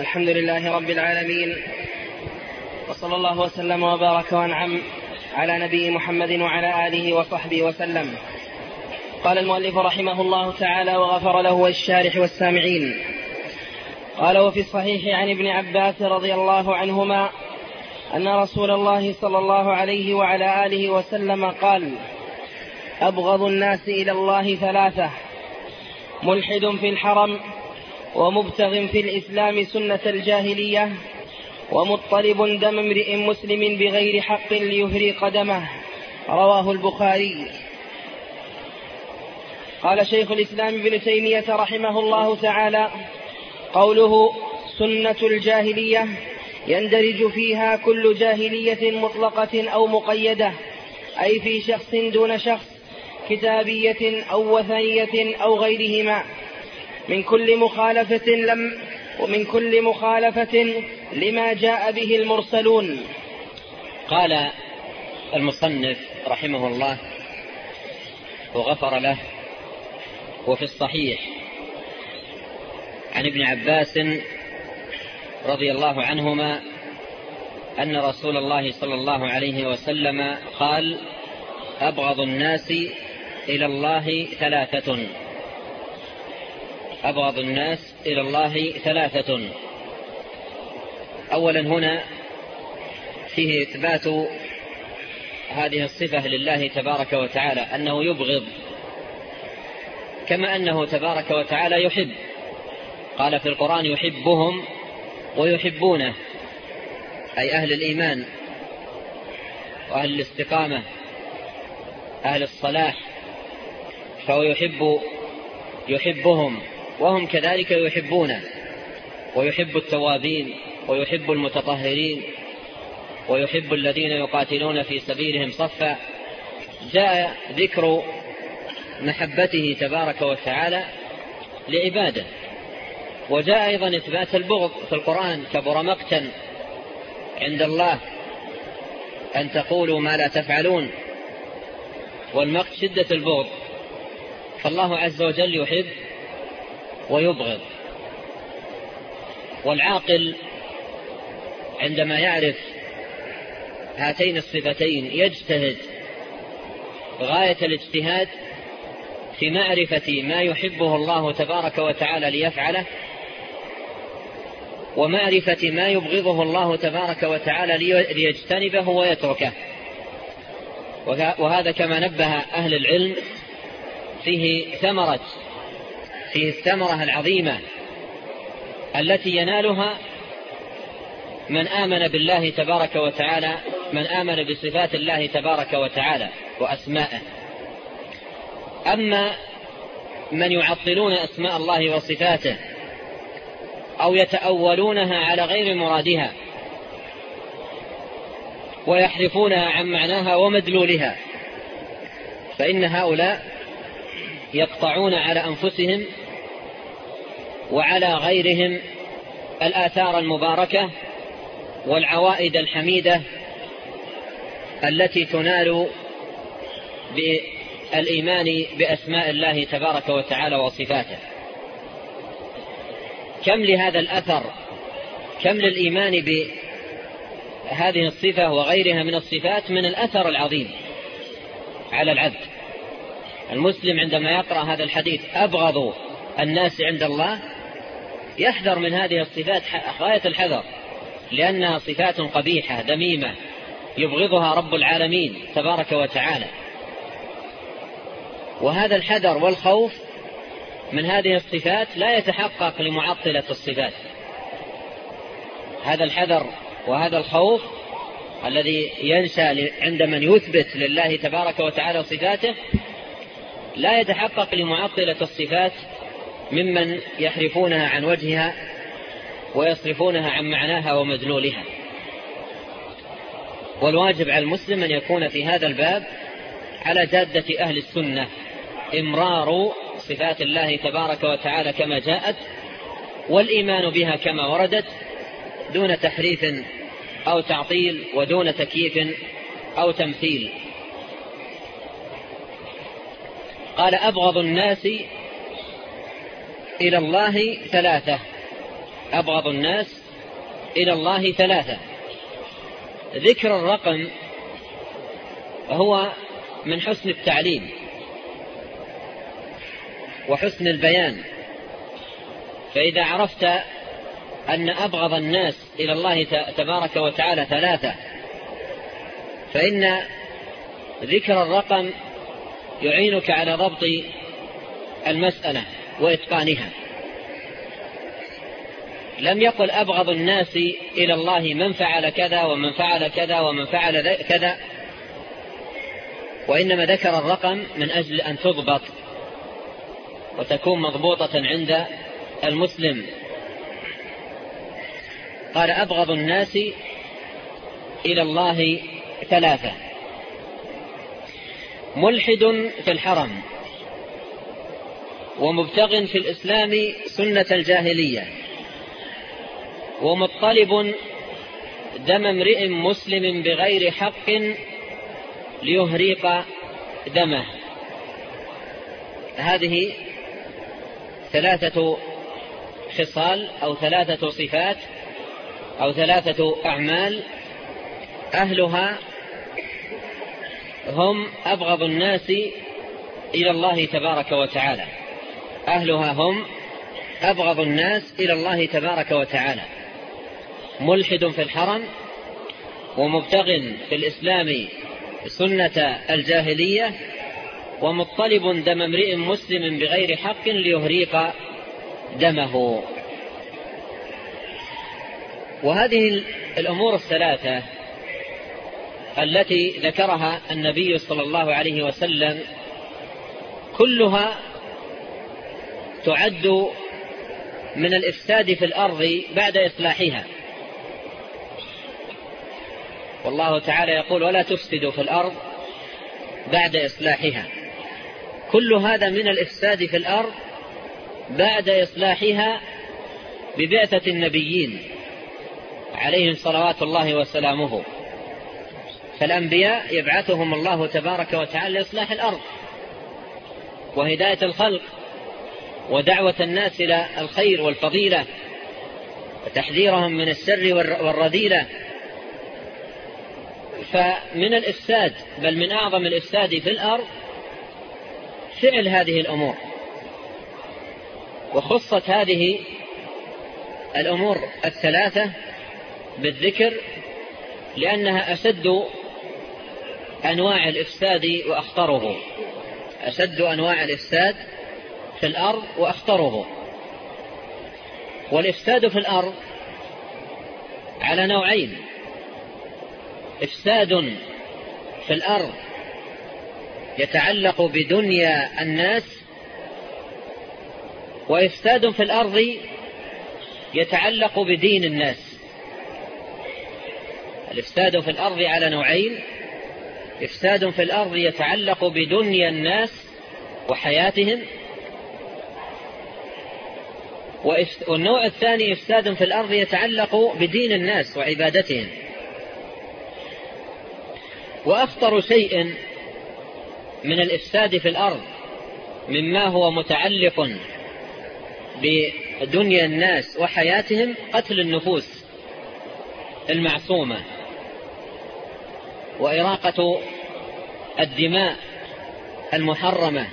الحمد لله رب العالمين، وصلى الله وسلم وبارك وانعم على نبي محمد وعلى آله وصحبه وسلم. قال المؤلف رحمه الله تعالى وغفر له والشارح والسامعين. قال: وفي الصحيح عن ابن عباس رضي الله عنهما أن رسول الله صلى الله عليه وعلى آله وسلم قال: أبغض الناس إلى الله ثلاثة: ملحد في الحرم، ومبتغ في الإسلام سنة الجاهلية، ومطلب دم امرئ مسلم بغير حق ليهرق دمه. رواه البخاري. قال شيخ الإسلام ابن تيمية رحمه الله تعالى: قوله سنة الجاهلية يندرج فيها كل جاهلية مطلقة أو مقيدة، أي في شخص دون شخص، كتابية أو وثنية أو غيرهما، من كل مخالفة لما جاء به المرسلون. قال المصنف رحمه الله وغفر له: وفي الصحيح عن ابن عباس رضي الله عنهما أن رسول الله صلى الله عليه وسلم قال: أبغض الناس إلى الله ثلاثة. أبغض الناس إلى الله ثلاثة. أولا هنا فيه إثبات هذه الصفة لله تبارك وتعالى، أنه يبغض كما أنه تبارك وتعالى يحب. قال في القرآن: يحبهم ويحبونه، أي أهل الإيمان وأهل الاستقامة، أهل الصلاح، فهو يحبهم وهم كذلك يحبونه، ويحب التوابين ويحب المتطهرين ويحب الذين يقاتلون في سبيلهم صفا. جاء ذكر محبته تبارك وتعالى لعباده، وجاء أيضا إثبات البغض في القرآن: كبر مقتا عند الله أن تقولوا ما لا تفعلون. والمقت شدة البغض، فالله عز وجل يحب ويبغض. والعاقل عندما يعرف هاتين الصفتين يجتهد غاية الاجتهاد في معرفة ما يحبه الله تبارك وتعالى ليفعله، ومعرفة ما يبغضه الله تبارك وتعالى ليجتنبه ويتركه. وهذا كما نبه أهل العلم فيه الثمرة العظيمة التي ينالها من آمن بالله تبارك وتعالى، من آمن بصفات الله تبارك وتعالى وأسمائه. أما من يعطلون أسماء الله وصفاته أو يتأولونها على غير مرادها ويحرفونها عن معناها ومدلولها، فإن هؤلاء يقطعون على أنفسهم وعلى غيرهم الآثار المباركة والعوائد الحميدة التي تنال بالإيمان بأسماء الله تبارك وتعالى وصفاته. كم لهذا الأثر، كم للإيمان بهذه الصفة وغيرها من الصفات من الأثر العظيم على العبد. المسلم عندما يقرأ هذا الحديث: أبغض الناس عند الله، يحذر من هذه الصفات غاية الحذر، لأنها صفات قبيحة ذميمة يبغضها رب العالمين تبارك وتعالى. وهذا الحذر والخوف من هذه الصفات لا يتحقق لمعطلة الصفات. هذا الحذر وهذا الخوف الذي ينشأ عند من يثبت لله تبارك وتعالى صفاته لا يتحقق لمعطلة الصفات ممن يحرفونها عن وجهها ويصرفونها عن معناها ومدلولها. والواجب على المسلم أن يكون في هذا الباب على جادة أهل السنة، إمرار صفات الله تبارك وتعالى كما جاءت، والإيمان بها كما وردت، دون تحريف أو تعطيل، ودون تكييف أو تمثيل. قال: أبغض الناس إلى الله ثلاثة. أبغض الناس إلى الله ثلاثة. ذكر الرقم هو من حسن التعليم وحسن البيان، فإذا عرفت أن أبغض الناس إلى الله تبارك وتعالى ثلاثة، فإن ذكر الرقم يعينك على ضبط المسألة وإتقانها. لم يقل أبغض الناس إلى الله من فعل كذا ومن فعل كذا ومن فعل كذا، وإنما ذكر الرقم من أجل أن تضبط وتكون مضبوطة عند المسلم. قال أبغض الناس إلى الله ثلاثة: ملحد في الحرم، ومبتغ في الإسلام سنة الجاهلية، ومطلب دم امرئ مسلم بغير حق ليهريق دمه. هذه ثلاثة خصال أو ثلاثة صفات أو ثلاثة أعمال أهلها هم أبغض الناس إلى الله تبارك وتعالى. أهلها هم أبغض الناس إلى الله تبارك وتعالى: ملحد في الحرم، ومبتغ في الإسلام سنة الجاهلية، ومطلب دم امرئ مسلم بغير حق ليهريق دمه. وهذه الأمور الثلاثة التي ذكرها النبي صلى الله عليه وسلم كلها تعد من الإفساد في الأرض بعد إصلاحها. والله تعالى يقول: ولا تفسدوا في الأرض بعد إصلاحها. كل هذا من الإفساد في الأرض بعد إصلاحها ببعثة النبيين عليهم صلوات الله وسلامه. فالأنبياء يبعثهم الله تبارك وتعالى لإصلاح الأرض وهداية الخلق ودعوة الناس إلى الخير والفضيلة وتحذيرهم من الشر والرذيلة. فمن الإفساد، بل من أعظم الإفساد في الأرض، فعل هذه الأمور. وخصت هذه الأمور الثلاثة بالذكر لأنها أشد أنواع الإفساد وأخطره، أشد أنواع الإفساد في الأرض وأخطره. والإفساد في الأرض على نوعين: إفساد في الأرض يتعلق بدنيا الناس، وإفساد في الأرض يتعلق بدين الناس. الإفساد في الأرض على نوعين: إفساد في الأرض يتعلق بدنيا الناس وحياتهم، والنوع الثاني إفساد في الأرض يتعلق بدين الناس وعبادتهم. وأخطر شيء من الإفساد في الأرض مما هو متعلق بدنيا الناس وحياتهم قتل النفوس المعصومة وإراقة الدماء المحرمة.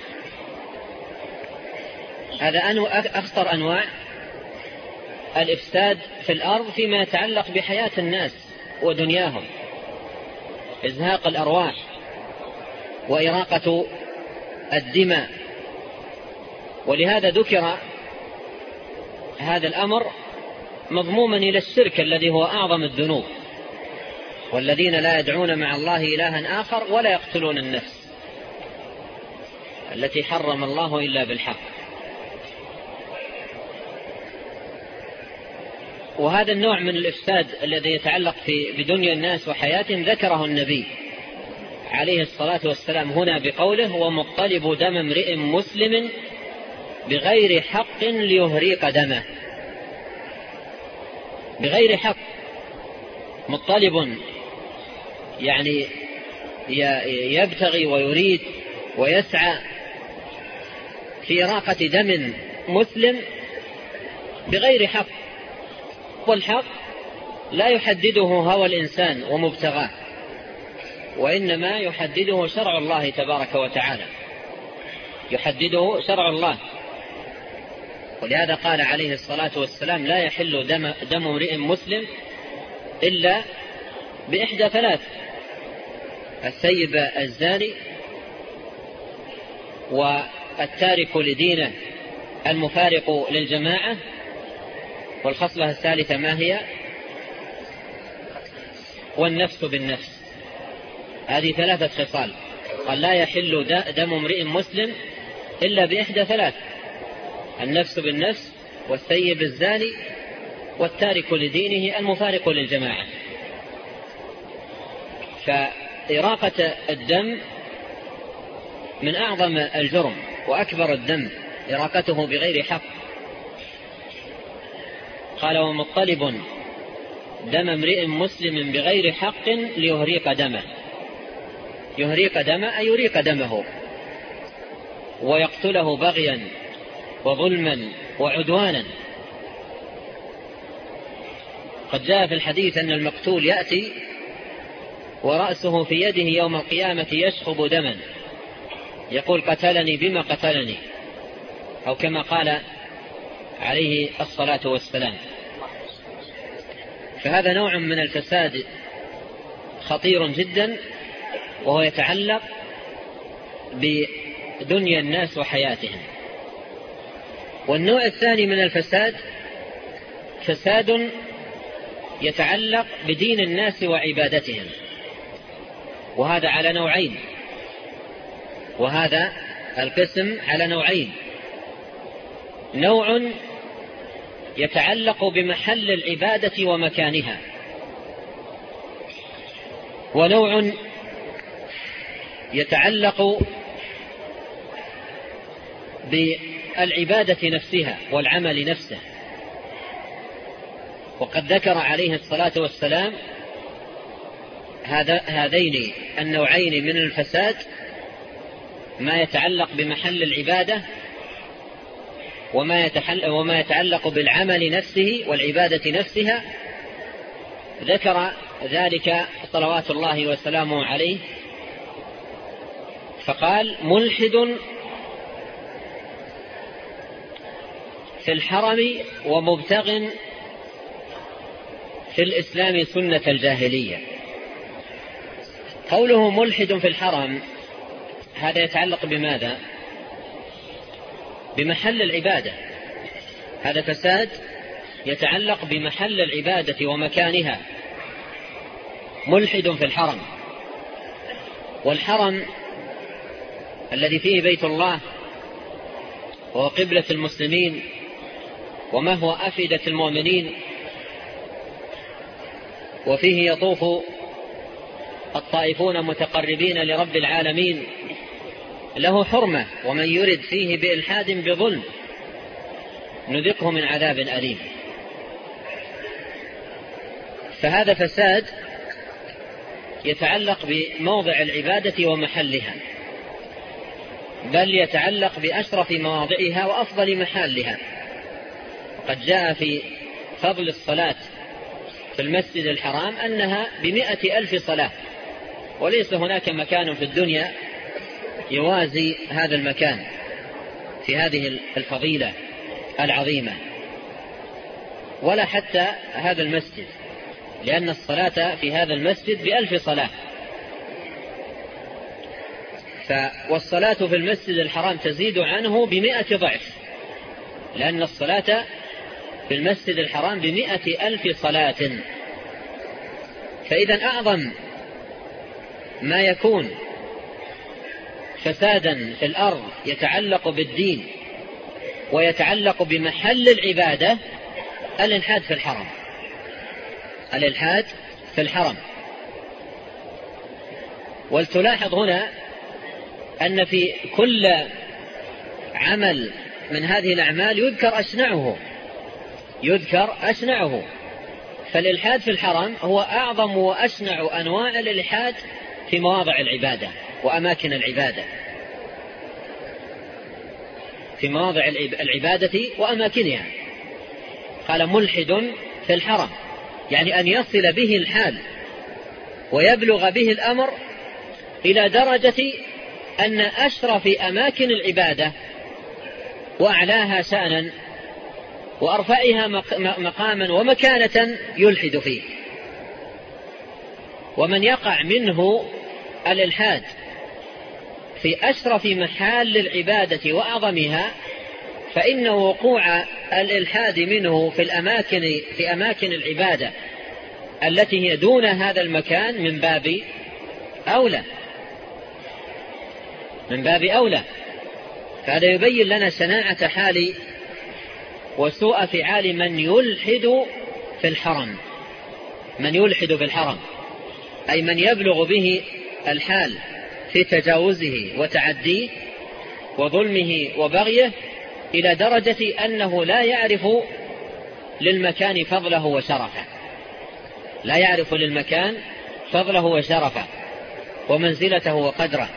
هذا أخطر أنواع الإفساد في الأرض فيما يتعلق بحياة الناس ودنياهم: إزهاق الأرواح وإراقة الدماء. ولهذا ذكر هذا الأمر مضموما إلى الشرك الذي هو أعظم الذنوب: والذين لا يدعون مع الله إلها آخر ولا يقتلون النفس التي حرم الله إلا بالحق. وهذا النوع من الإفساد الذي يتعلق بدنيا الناس وحياتهم ذكره النبي عليه الصلاة والسلام هنا بقوله: ومطلب دم امرئ مسلم بغير حق ليهريق دمه. بغير حق، مطلب يعني يبتغي ويريد ويسعى في إراقة دم مسلم بغير حق، ضد الحق لا يحدده هوى الإنسان ومبتغاه، وإنما يحدده شرع الله تبارك وتعالى، يحدده شرع الله. ولهذا قال عليه الصلاة والسلام: لا يحل دم امرئ مسلم إلا بإحدى ثلاث: الثيب الزاني، والتارك لدينه المفارق للجماعة، والخصلة الثالثة ما هي؟ والنفس بالنفس. هذه ثلاثة خصال. قال: لا يحل دم امرئ مسلم إلا بإحدى ثلاث: النفس بالنفس، والثيب الزاني، والتارك لدينه المفارق للجماعة. فإراقة الدم من أعظم الجرم وأكبر الدم إراقته بغير حق. قال: ومطلب دم امرئ مسلم بغير حق ليهريق دمه. يهريق دمه أي يريق دمه ويقتله بغيا وظلما وعدوانا. قد جاء في الحديث أن المقتول يأتي ورأسه في يده يوم القيامة يشخب دما، يقول: قتلني بما قتلني، أو كما قال عليه الصلاة والسلام. فهذا نوع من الفساد خطير جدا، وهو يتعلق بدنيا الناس وحياتهم. والنوع الثاني من الفساد فساد يتعلق بدين الناس وعبادتهم، وهذا على نوعين، وهذا القسم على نوعين: نوع يتعلق بمحل العبادة ومكانها، ونوع يتعلق بالعبادة نفسها والعمل نفسه. وقد ذكر عليه الصلاة والسلام هذين النوعين من الفساد: ما يتعلق بمحل العبادة، وما يتعلق بالعمل نفسه والعبادة نفسها. ذكر ذلك صلوات الله وسلامه عليه فقال: ملحد في الحرم ومبتغ في الإسلام سنة الجاهلية. قوله ملحد في الحرم هذا يتعلق بماذا؟ بمحل العبادة. هذا فساد يتعلق بمحل العبادة ومكانها. ملحد في الحرم، والحرم الذي فيه بيت الله وهو قبلة المسلمين وما هو أفئدة المؤمنين، وفيه يطوف الطائفون متقربين لرب العالمين، له حرمة، ومن يرد فيه بإلحاد بظلم نذقه من عذاب أليم. فهذا فساد يتعلق بموضع العبادة ومحلها، بل يتعلق بأشرف مواضعها وأفضل محلها. قد جاء في فضل الصلاة في المسجد الحرام أنها ب100,000 صلاة، وليس هناك مكان في الدنيا يوازي هذا المكان في هذه الفضيلة العظيمة، ولا حتى هذا المسجد، لأن الصلاة في هذا المسجد ب1,000 صلاة. والصلاة في المسجد الحرام تزيد عنه ب100 ضعف، لأن الصلاة في المسجد الحرام ب100,000 صلاة. فإذا أعظم ما يكون فسادا في الأرض يتعلق بالدين ويتعلق بمحل العبادة الإلحاد في الحرم. الإلحاد في الحرم. ولتلاحظ هنا أن في كل عمل من هذه الأعمال يذكر أشنعه. فالإلحاد في الحرم هو أعظم وأشنع أنواع الإلحاد في مواضع العبادة وأماكن العبادة، في مواضع العبادة وأماكنها. قال: ملحد في الحرم، يعني أن يصل به الحال ويبلغ به الأمر إلى درجة أن أشرف أماكن العبادة وأعلاها شأنا وأرفعها مقاما ومكانة يلحد فيه. ومن يقع منه الإلحاد في أشرف محال العبادة وأعظمها فإن وقوع الإلحاد منه في أماكن العبادة التي هي دون هذا المكان من باب أولى. فهذا يبين لنا شناعة حال وسوء فعال من يلحد في الحرم، أي من يبلغ به الحال في تجاوزه وتعديه وظلمه وبغيه إلى درجة أنه لا يعرف للمكان فضله وشرفه ومنزلته وقدره.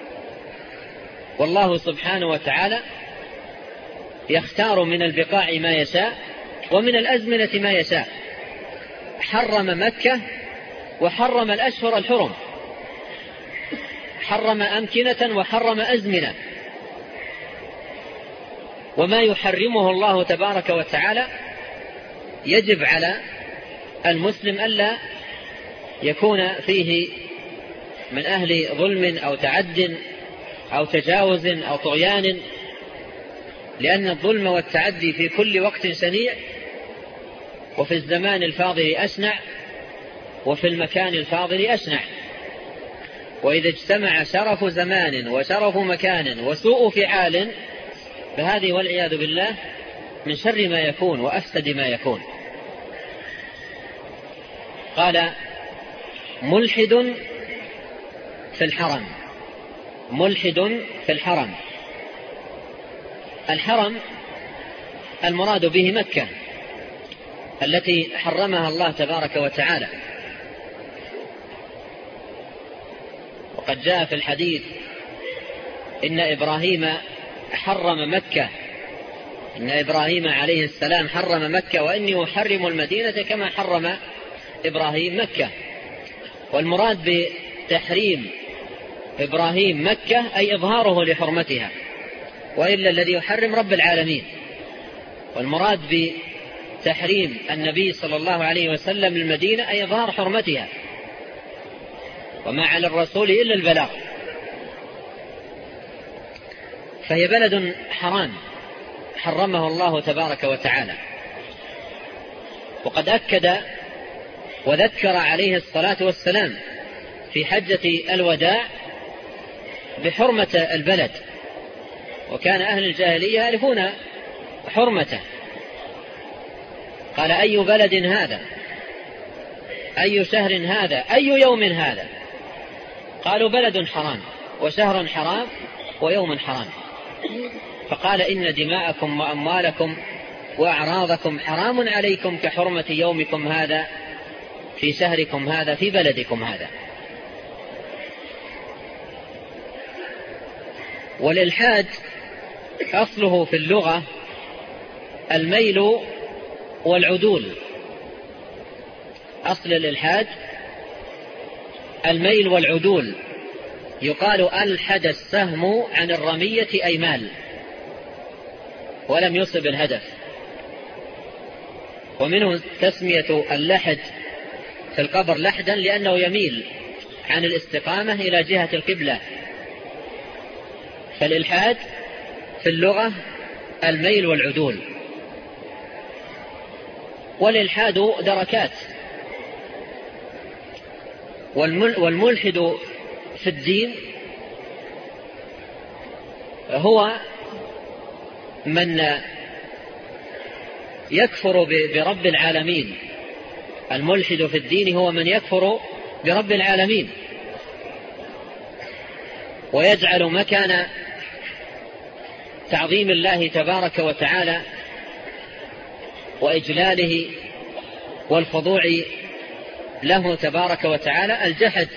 والله سبحانه وتعالى يختار من البقاع ما يشاء ومن الأزمنة ما يشاء. حرم مكة وحرم الأشهر الحرم، حرم أمكنة وحرم أزمنة. وما يحرمه الله تبارك وتعالى يجب على المسلم ألا يكون فيه من أهل ظلم أو تعد أو تجاوز أو طغيان، لأن الظلم والتعدي في كل وقت شنيع، وفي الزمان الفاضل أشنع، وفي المكان الفاضل أشنع. وإذا اجتمع شرف زمان وشرف مكان وسوء فعال فهذه والعياذ بالله من شر ما يكون وأفسد ما يكون. قال ملحد في الحرم. الحرم المراد به مكة التي حرمها الله تبارك وتعالى. وقد جاء في الحديث إن إبراهيم عليه السلام حرم مكة وإني أحرم المدينة كما حرم إبراهيم مكة. والمراد بتحريم إبراهيم مكة أي إظهاره لحرمتها، وإلا الذي يحرم رب العالمين. والمراد بتحريم النبي صلى الله عليه وسلم المدينة أي إظهار حرمتها، وما على الرسول إلا البلاغ. فهي بلد حرام حرمه الله تبارك وتعالى. وقد أكد وذكر عليه الصلاة والسلام في حجة الوداع بحرمة البلد، وكان أهل الجاهلية يعرفون حرمته. قال أي بلد هذا، أي شهر هذا، أي يوم هذا؟ قالوا بلد حرام وشهر حرام ويوم حرام. فقال إن دماءكم وأموالكم وأعراضكم حرام عليكم كحرمة يومكم هذا في شهركم هذا في بلدكم هذا. والإلحاد أصله في اللغة الميل والعدول. أصل الإلحاد الميل والعدول. يقال ألحد السهم عن الرمية أي مال ولم يصب الهدف. ومنه تسمية اللحد في القبر لحدا لأنه يميل عن الاستقامة إلى جهة القبلة. فالإلحاد في اللغة الميل والعدول. والإلحاد دركات. والملحد في الدين هو من يكفر برب العالمين. الملحد في الدين هو من يكفر برب العالمين ويجعل مكان تعظيم الله تبارك وتعالى وإجلاله والخضوع له تبارك وتعالى الجحد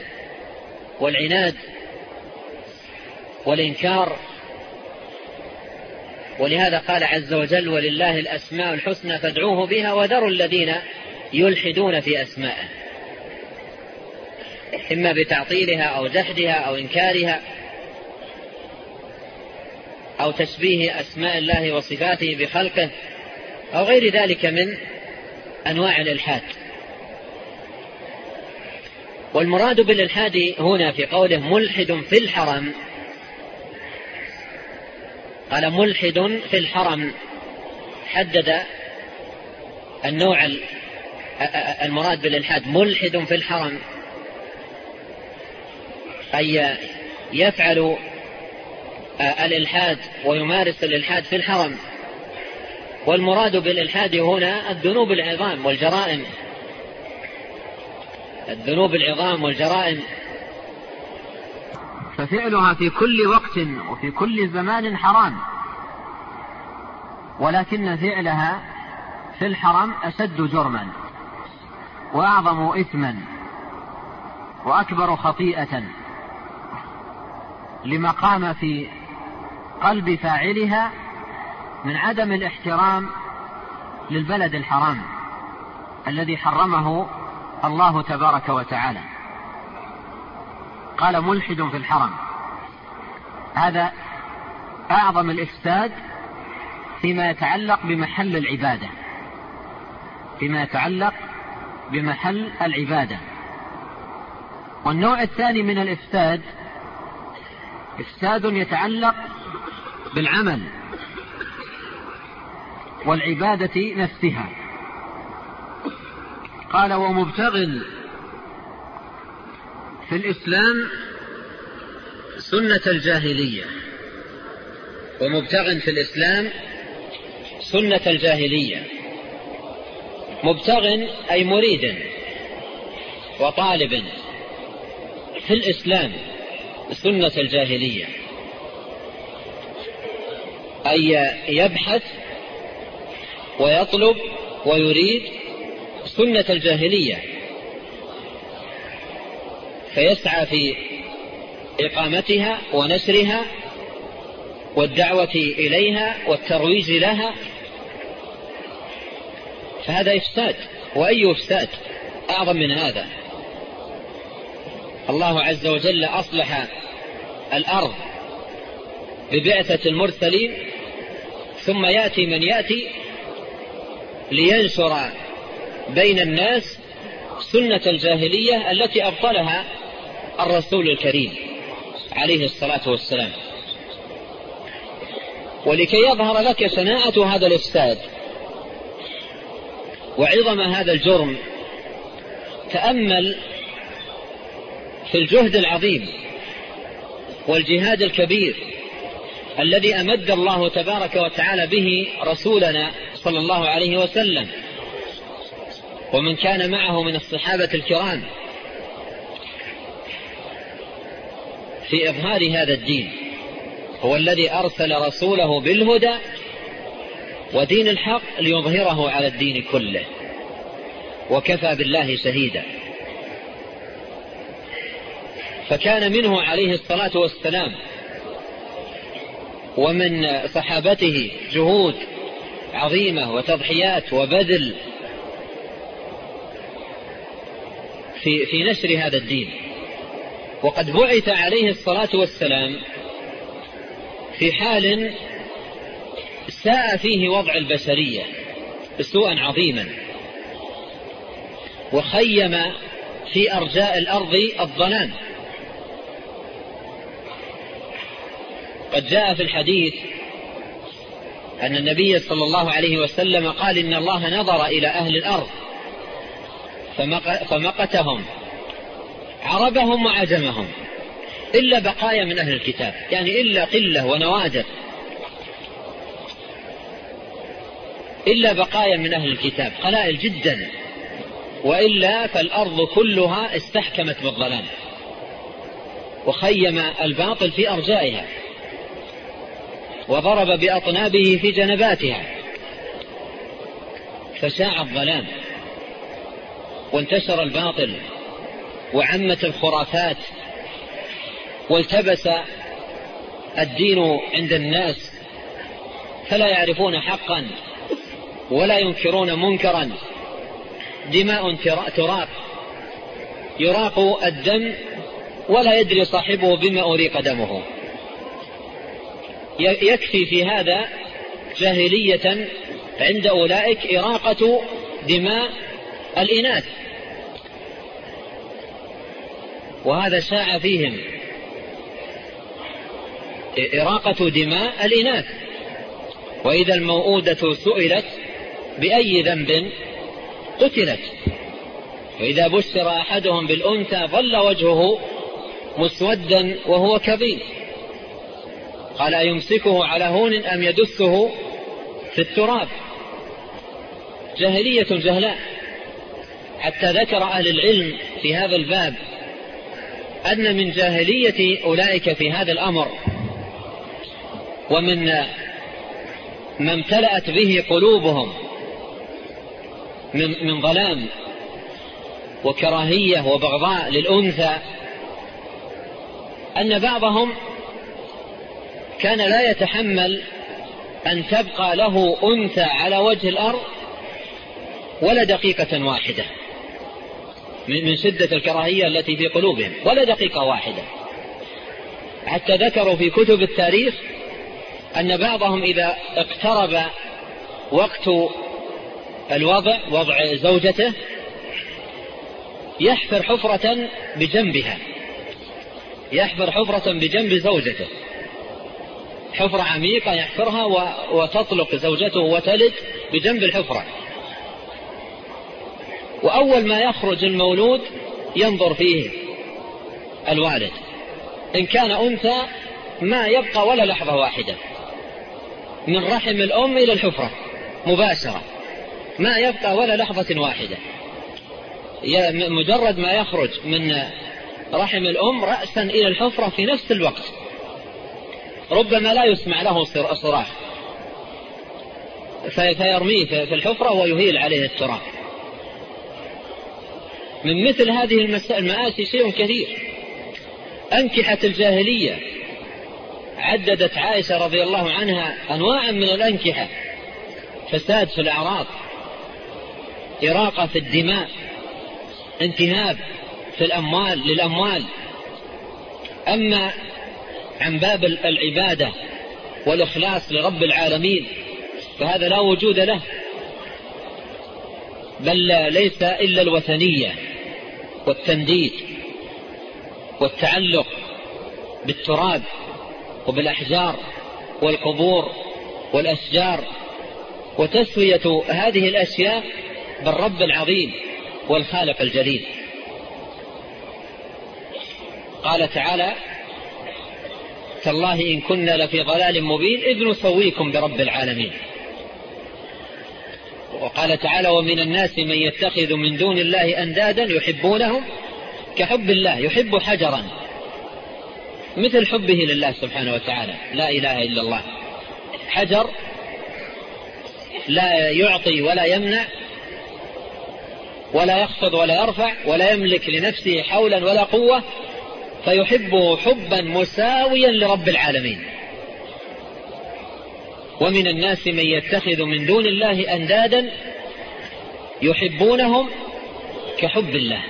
والعناد والإنكار ولهذا قال عز وجل: ولله الأسماء الحسنى فادعوه بها وذروا الذين يلحدون في أسمائه، إما بتعطيلها أو جحدها أو إنكارها أو تشبيه أسماء الله وصفاته بخلقه أو غير ذلك من أنواع الإلحاد. والمراد بالإلحاد هنا في قوله ملحد في الحرم، قال ملحد في الحرم، حدد النوع المراد بالإلحاد. ملحد في الحرم أي يفعل الإلحاد ويمارس الإلحاد في الحرم. والمراد بالإلحاد هنا الذنوب العظام والجرائم، الذنوب العظام والجرائم، ففعلها في كل وقت وفي كل زمان حرام، ولكن فعلها في الحرم أشد جرما وأعظم إثما وأكبر خطيئة، لما قام في قلب فاعلها من عدم الاحترام للبلد الحرام الذي حرمه الله تبارك وتعالى. قال ملحد في الحرم، هذا أعظم الإفساد فيما يتعلق بمحل العبادة، فيما يتعلق بمحل العبادة. والنوع الثاني من الإفساد إفساد يتعلق بالعمل والعبادة نفسها. قال ومبتغ في الإسلام سنة الجاهلية. ومبتغ في الإسلام سنة الجاهلية. مبتغ أي مريد وطالب في الإسلام سنة الجاهلية، أي يبحث ويطلب ويريد سنة الجاهلية، فيسعى في إقامتها ونشرها والدعوة إليها والترويج لها. فهذا إفساد، وأي إفساد أعظم من هذا؟ الله عز وجل أصلح الأرض ببعثة المرسلين، ثم يأتي من يأتي لينشر بين الناس سنة الجاهلية التي أبطلها الرسول الكريم عليه الصلاة والسلام. ولكي يظهر لك شناعة هذا الإفساد وعظم هذا الجرم، تأمل في الجهد العظيم والجهاد الكبير الذي أمد الله تبارك وتعالى به رسولنا صلى الله عليه وسلم ومن كان معه من الصحابة الكرام في إظهار هذا الدين. هو الذي أرسل رسوله بالهدى ودين الحق ليظهره على الدين كله، وكفى بالله شهيدا. فكان منه عليه الصلاة والسلام ومن صحابته جهود عظيمة وتضحيات وبذل في نشر هذا الدين. وقد بعث عليه الصلاة والسلام في حال ساء فيه وضع البشرية سوءا عظيما، وخيم في أرجاء الأرض الظلام. قد جاء في الحديث أن النبي صلى الله عليه وسلم قال إن الله نظر إلى أهل الأرض فمقتهم عربهم وعجمهم إلا بقايا من أهل الكتاب، يعني إلا قلة ونوادر، إلا بقايا من أهل الكتاب قلائل جدا، وإلا فالأرض كلها استحكمت بالظلام وخيم الباطل في أرجائها وضرب بأطنابه في جنباتها، فشاع الظلام وانتشر الباطل وعمت الخرافات والتبس الدين عند الناس، فلا يعرفون حقا ولا ينكرون منكرا، دماء تراق، يراق الدم ولا يدري صاحبه بما أريق دمه. يكفي في هذا جاهلية عند أولئك إراقة دماء الإناث، وهذا شاع فيهم، إراقة دماء الإناث. وإذا الموءودة سئلت بأي ذنب قتلت، وإذا بشر أحدهم بالأنثى ظل وجهه مسودا وهو كظيم، قال أيمسكه على هون أم يدسه في التراب. جاهلية جهلاء، حتى ذكر أهل العلم في هذا الباب أن من جاهلية أولئك في هذا الأمر ومن ما امتلأت به قلوبهم من ظلام وكراهية وبغضاء للأنثى، أن بعضهم كان لا يتحمل أن تبقى له أنثى على وجه الأرض ولا دقيقة واحدة، من شدة الكراهية التي في قلوبهم، ولا دقيقة واحدة. حتى ذكروا في كتب التاريخ أن بعضهم إذا اقترب وقت الوضع، وضع زوجته، يحفر حفرة بجنبها، يحفر حفرة بجنب زوجته، حفرة عميقة يحفرها وتطلق زوجته وتلد بجنب الحفرة. وأول ما يخرج المولود ينظر فيه الوالد، إن كان أنثى ما يبقى ولا لحظة واحدة من رحم الأم إلى الحفرة مباشرة، ما يبقى ولا لحظة واحدة، مجرد ما يخرج من رحم الأم رأسا إلى الحفرة في نفس الوقت، ربما لا يسمع له صراخ، فيرميه في الحفرة ويهيل عليه التراب. من مثل هذه المآسي شيء كثير. أنكحة الجاهلية، عددت عائشة رضي الله عنها أنواعا من الأنكحة: فساد في الأعراض، إراقة في الدماء، انتهاب في الأموال للأموال. أما عن باب العبادة والإخلاص لرب العالمين فهذا لا وجود له، بل ليس إلا الوثنية والتنديد والتعلق بالتراب وبالأحجار والقبور والأشجار، وتسوية هذه الأشياء بالرب العظيم والخالق الجليل. قال تعالى: تالله إن كنا لفي ضلال مبين إذ نسويكم برب العالمين. وقال تعالى: ومن الناس من يتخذ من دون الله أندادا يحبونهم كحب الله، يحب حجرا مثل حبه لله سبحانه وتعالى، لا إله إلا الله. حجر لا يعطي ولا يمنع ولا يخفض ولا يرفع ولا يملك لنفسه حولا ولا قوة، فيحبه حبا مساويا لرب العالمين. ومن الناس من يتخذ من دون الله أندادا يحبونهم كحب الله.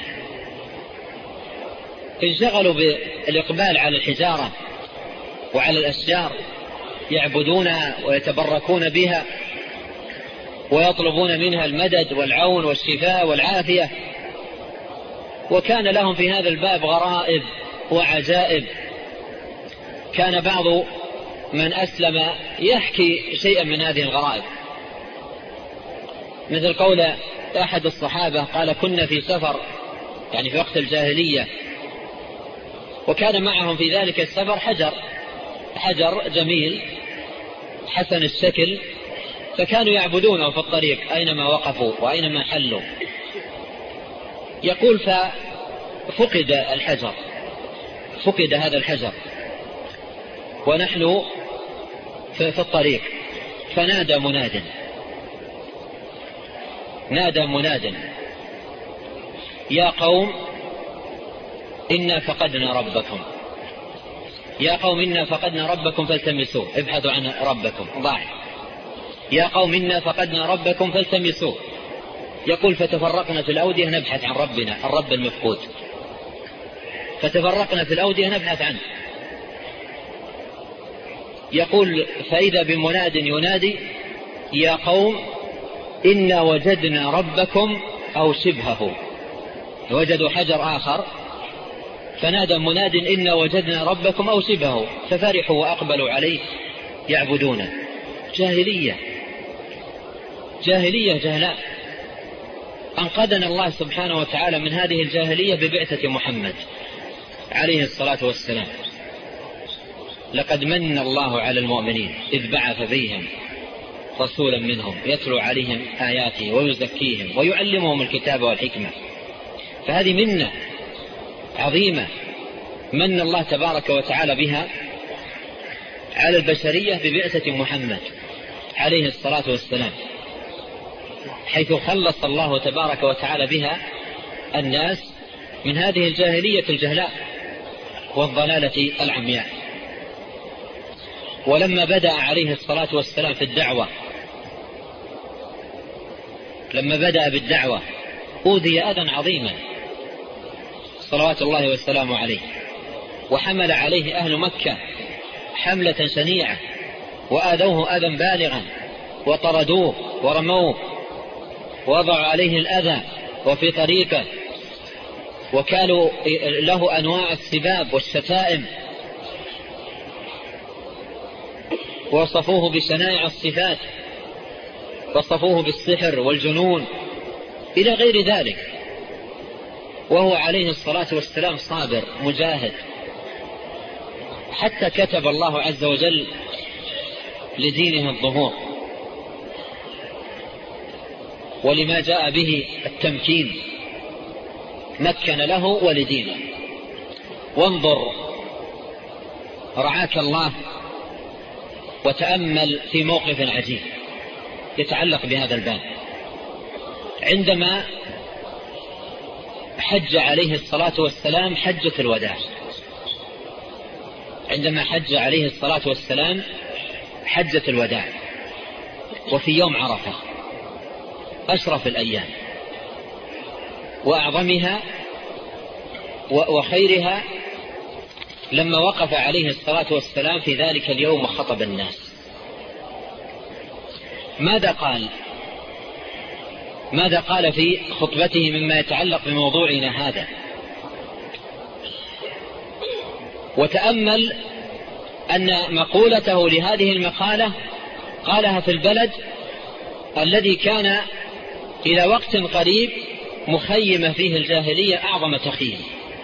انشغلوا بالإقبال على الحجارة وعلى الأشجار، يعبدونها ويتبركون بها ويطلبون منها المدد والعون والشفاء والعافية. وكان لهم في هذا الباب غرائب وعجائب. كان بعض من أسلم يحكي شيئا من هذه الغرائب، مثل قول أحد الصحابة قال: كنا في سفر، يعني في وقت الجاهلية، وكان معهم في ذلك السفر حجر جميل حسن الشكل، فكانوا يعبدونه في الطريق أينما وقفوا وأينما حلوا. يقول: ففقد الحجر، فقد هذا الحجر ونحن في الطريق، فنادى مناد: يا قوم إنا فقدنا ربكم، يا قوم إنا فقدنا ربكم فالتمسوه، ابحثوا عن ربكم، ضاع. يا قوم إنا فقدنا ربكم فالتمسوه. يقول فتفرقنا في الأودية نبحث عن ربنا الرب المفقود، فتفرقنا في الأودية نبحث عنه. يقول فإذا بمناد ينادي يا قوم إنا وجدنا ربكم أو شبهه. وجدوا حجر آخر فنادى مناد إنا وجدنا ربكم أو شبهه، ففرحوا وأقبلوا عليه يعبدونه. جاهلية جهلاء. أنقذنا الله سبحانه وتعالى من هذه الجاهلية ببعثة محمد عليه الصلاة والسلام. لقد من الله على المؤمنين إذ بعث فيهم رسولا منهم يتلو عليهم آياته ويزكيهم ويعلمهم الكتاب والحكمة. فهذه منة عظيمة من الله تبارك وتعالى بها على البشرية ببعثة محمد عليه الصلاة والسلام، حيث خلص الله تبارك وتعالى بها الناس من هذه الجاهلية الجهلاء والضلالة العمياء. ولما بدأ عليه الصلاة والسلام في الدعوة، لما بدأ بالدعوة أوذي أذى عظيما صلوات الله والسلام عليه، وحمل عليه أهل مكة حملة شنيعة وآذوه أذى بالغا وطردوه ورموه ووضعوا عليه الأذى وفي طريقه، وكانوا له أنواع السباب والشتائم، ووصفوه بشنائع الصفات، وصفوه بالسحر والجنون إلى غير ذلك، وهو عليه الصلاة والسلام صابر مجاهد، حتى كتب الله عز وجل لدينه الظهور ولما جاء به التمكين، مكن له ولدينه. وانظر رعاك الله وتأمل في موقف عجيب يتعلق بهذا الباب. عندما حج عليه الصلاة والسلام حجة الوداع، عندما حج عليه الصلاة والسلام حجة الوداع، وفي يوم عرفة أشرف الأيام وأعظمها وخيرها، لما وقف عليه الصلاة والسلام في ذلك اليوم وخطب الناس، ماذا قال في خطبته مما يتعلق بموضوعنا هذا؟ وتأمل أن مقولته لهذه المقالة قالها في البلد الذي كان إلى وقت قريب مخيم فيه الجاهلية أعظم تخييم،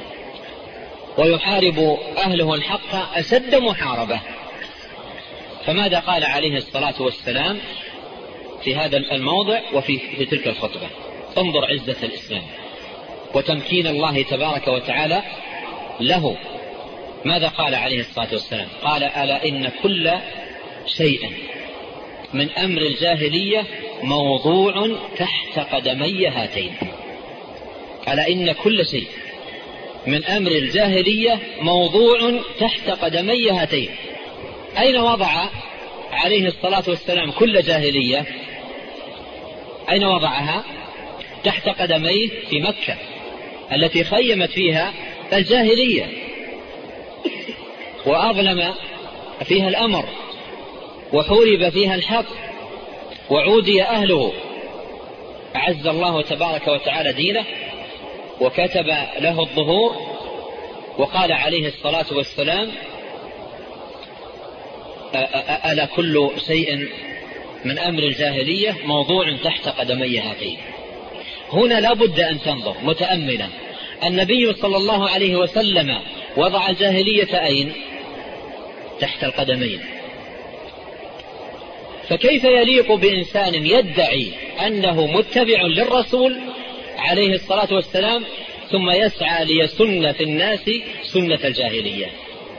ويحارب أهله الحق أشد محاربة. فماذا قال عليه الصلاة والسلام في هذا الموضع وفي تلك الخطبة؟ انظر عزة الإسلام وتمكين الله تبارك وتعالى له. ماذا قال عليه الصلاة والسلام؟ قال ألا إن كل شيء من أمر الجاهلية موضوع تحت قدمي هاتين. ألا إن كل شيء من أمر الجاهلية موضوع تحت قدمي هاتين. أين وضع عليه الصلاة والسلام كل جاهلية؟ أين وضعها؟ تحت قدميه في مكة التي خيمت فيها الجاهلية وأظلم فيها الأمر وحورب فيها الحق وعودي أهله. أعز الله تبارك وتعالى دينه وكتب له الظهور، وقال عليه الصلاة والسلام ألا كل شيء من أمر الجاهلية موضوع تحت قدمي هاتين. هنا لا بد أن تنظر متأملا، النبي صلى الله عليه وسلم وضع الجاهلية أين؟ تحت القدمين. فكيف يليق بإنسان يدعي أنه متبع للرسول عليه الصلاة والسلام ثم يسعى ليسن في الناس سنة الجاهلية؟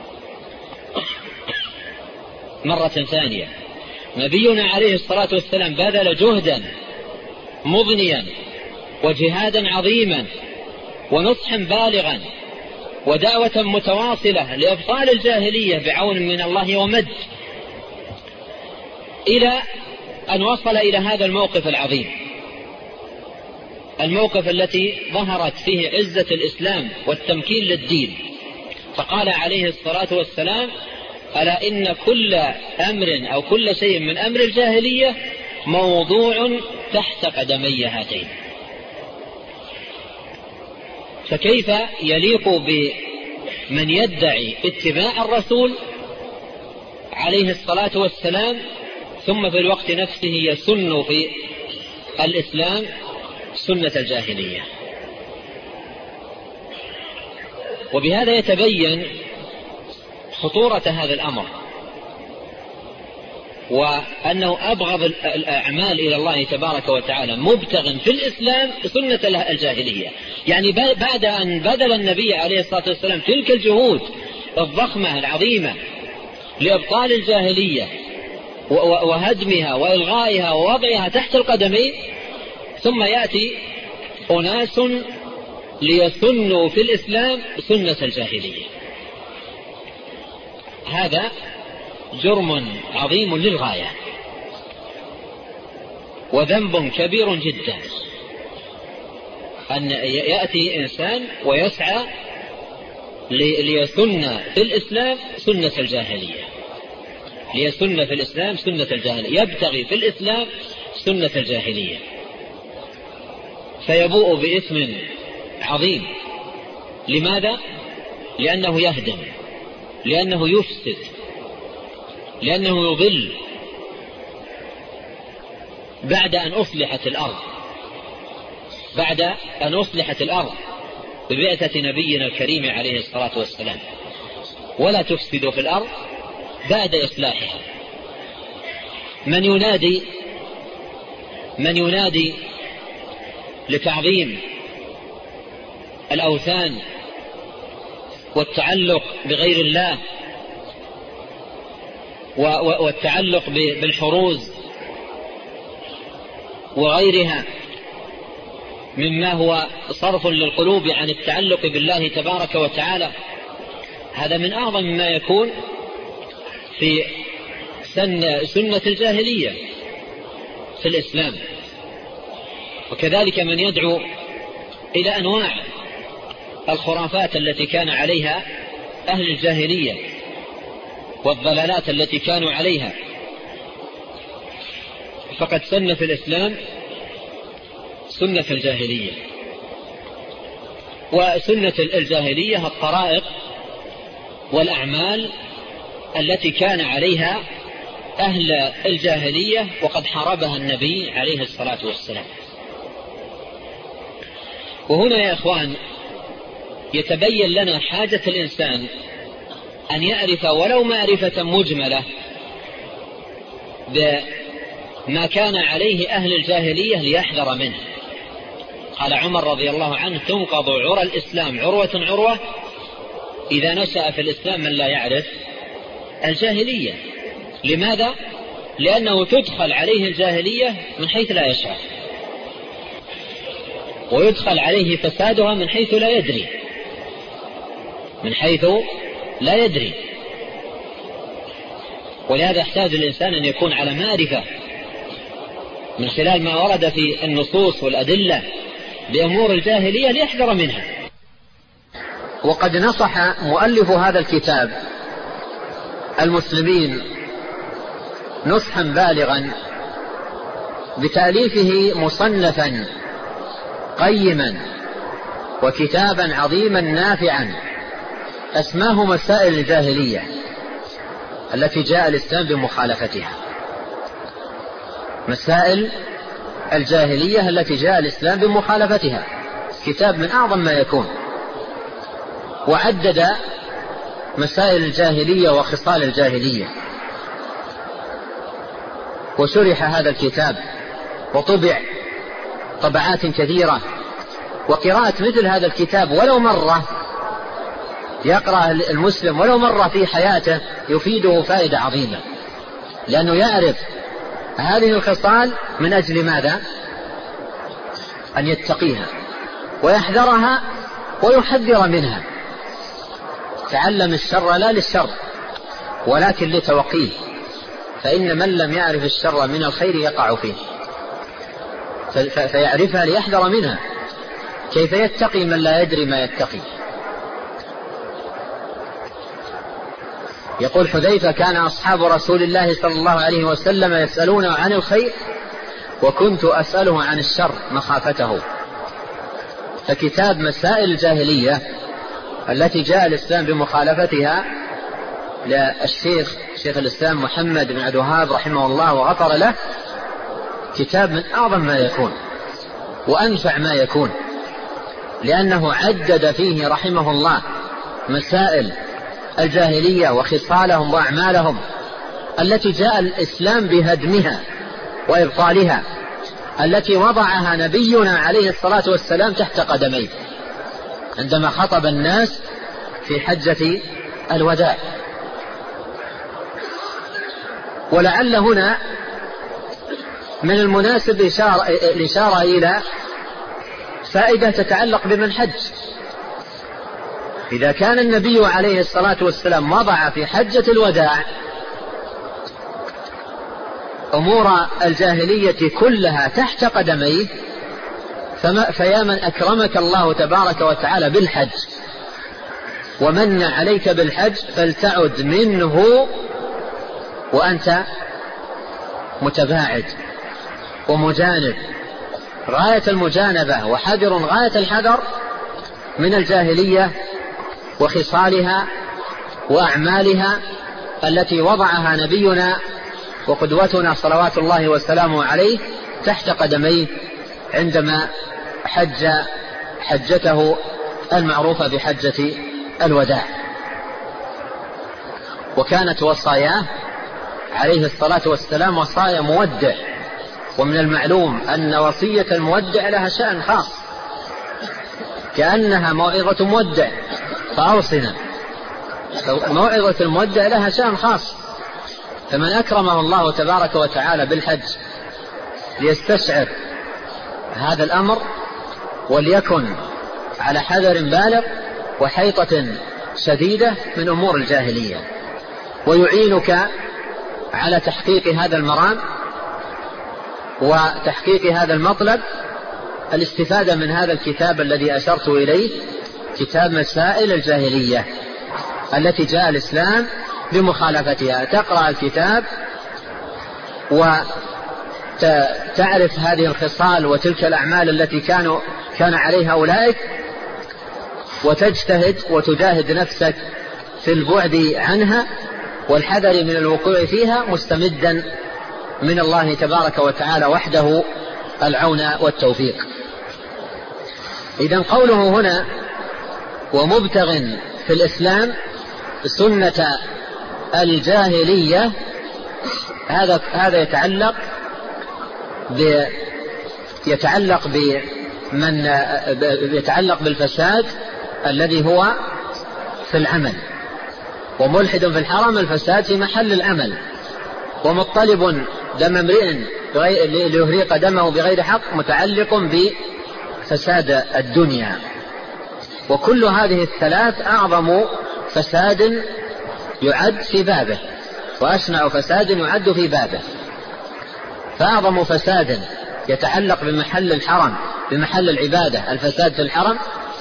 مرة ثانية، نبينا عليه الصلاة والسلام بذل جهدا مضنيا وجهادا عظيما ونصحا بالغا ودعوة متواصلة لإبطال الجاهلية بعون من الله ومد، إلى أن وصل إلى هذا الموقف العظيم، الموقف التي ظهرت فيه عزة الإسلام والتمكين للدين، فقال عليه الصلاة والسلام: ألا إن كل أمر أو كل شيء من أمر الجاهلية موضوع تحت قدمي هاتين. فكيف يليق بمن يدعي اتباع الرسول عليه الصلاة والسلام ثم في الوقت نفسه يسن في الإسلام سنة الجاهلية؟ وبهذا يتبين خطورة هذا الأمر، وأنه أبغض الأعمال إلى الله تبارك وتعالى مبتغ في الإسلام سنة الجاهلية. يعني بعد أن بذل النبي عليه الصلاة والسلام تلك الجهود الضخمة العظيمة لإبطال الجاهلية وهدمها وإلغائها ووضعها تحت القدمين، ثم يأتي أناس ليسنوا في الإسلام سنة الجاهلية. هذا جرم عظيم للغاية وذنب كبير جدا، أن يأتي إنسان ويسعى ليسن في الإسلام سنة الجاهلية، ليسن في الإسلام سنة الجاهلية، يبتغي في الإسلام سنة الجاهلية، فيبوء بإثم عظيم. لماذا؟ لأنه يهدم، لأنه يفسد، لأنه يضل بعد أن أصلحت الأرض، بعد أن أصلحت الأرض ببعثة نبينا الكريم عليه الصلاة والسلام. ولا تفسد في الأرض بعد إصلاحها. من ينادي لتعظيم الأوثان والتعلق بغير الله والتعلق بالحروز وغيرها مما هو صرف للقلوب عن التعلق بالله تبارك وتعالى، هذا من أعظم ما يكون في سنة الجاهلية في الإسلام. وكذلك من يدعو إلى أنواع الخرافات التي كان عليها أهل الجاهلية والضلالات التي كانوا عليها، فقد سن في الإسلام سنة الجاهلية. وسنة الجاهلية الطرائق والأعمال التي كان عليها أهل الجاهلية وقد حاربها النبي عليه الصلاة والسلام. وهنا يا إخوان يتبين لنا حاجة الإنسان أن يعرف ولو معرفة مجملة بما كان عليه أهل الجاهلية ليحذر منه. قال عمر رضي الله عنه: تنقض عرى الإسلام عروة عروة إذا نشأ في الإسلام من لا يعرف الجاهلية. لماذا؟ لأنه تدخل عليه الجاهلية من حيث لا يشعر، ويدخل عليه فسادها من حيث لا يدري، من حيث لا يدري. ولهذا يحتاج الإنسان أن يكون على معرفة من خلال ما ورد في النصوص والأدلة بأمور الجاهلية ليحذر منها. وقد نصح مؤلف هذا الكتاب المسلمين نصحا بالغا بتأليفه مصنفا قيما وكتابا عظيما نافعا أسماه مسائل الجاهلية التي جاء الإسلام بمخالفتها. مسائل الجاهلية التي جاء الإسلام بمخالفتها، كتاب من أعظم ما يكون، وعدد مسائل الجاهلية وخصال الجاهلية. وشرح هذا الكتاب وطبع طبعات كثيرة، وقراءة مثل هذا الكتاب ولو مرة يقرأ المسلم ولو مرة في حياته يفيده فائدة عظيمة، لأنه يعرف هذه الخصال من أجل ماذا؟ أن يتقيها ويحذرها ويحذر منها. تعلم الشر لا للشر ولكن لتوقيه، فإن من لم يعرف الشر من الخير يقع فيه، فيعرفها ليحذر منها. كيف يتقي من لا يدري ما يتقي؟ يقول حذيفة: كان أصحاب رسول الله صلى الله عليه وسلم يسألون عن الخير وكنت أسأله عن الشر مخافته. فكتاب مسائل الجاهلية التي جاء الإسلام بمخالفتها شيخ الإسلام محمد بن عبد الوهاب رحمه الله وغفر له، كتاب من أعظم ما يكون وأنفع ما يكون، لأنه عدد فيه رحمه الله مسائل الجاهلية وخصالهم وأعمالهم التي جاء الإسلام بهدمها وإبطالها، التي وضعها نبينا عليه الصلاة والسلام تحت قدميه عندما خطب الناس في حجة الوداع. ولعل هنا من المناسب الإشارة إلى فائدة تتعلق بمن حج. إذا كان النبي عليه الصلاة والسلام وضع في حجة الوداع أمور الجاهلية كلها تحت قدميه، فيا من أكرمك الله تبارك وتعالى بالحج ومن عليك بالحج فلتعد منه وأنت متباعد ومجانب غاية المجانبة وحذر غاية الحذر من الجاهلية وخصالها وأعمالها التي وضعها نبينا وقدوتنا صلوات الله وسلامه عليه تحت قدميه عندما حج حجته المعروفة بحجة الوداع. وكانت وصاياه عليه الصلاة والسلام وصايا مودع، ومن المعلوم أن وصية المودع لها شأن خاص كأنها موعظة مودع، فأوصنا. موعظة المودع لها شأن خاص، فمن أكرمه الله تبارك وتعالى بالحج ليستشعر هذا الأمر وليكن على حذر بالغ وحيطة شديدة من أمور الجاهلية، ويعينك على تحقيق هذا المرام وتحقيق هذا المطلب الاستفادة من هذا الكتاب الذي أشرت إليه، كتاب مسائل الجاهلية التي جاء الإسلام بمخالفتها. تقرأ الكتاب وتعرف هذه الخصال وتلك الأعمال التي كان عليها أولئك، وتجتهد وتجاهد نفسك في البعد عنها والحذر من الوقوع فيها، مستمدا من الله تبارك وتعالى وحده العون والتوفيق. إذن قوله هنا ومبتغ في الإسلام سنة الجاهلية، هذا يتعلق بالفساد الذي هو في العمل، وملحد في الحرم الفساد في محل العمل، ومطلب دم امرئ ليهريق دمه بغير حق متعلق بفساد الدنيا. وكل هذه الثلاث أعظم فساد يعد في بابه وأشنع فساد يعد في بابه. فأعظم فساد يتعلق بمحل الحرم بمحل العبادة الفساد في الحرم،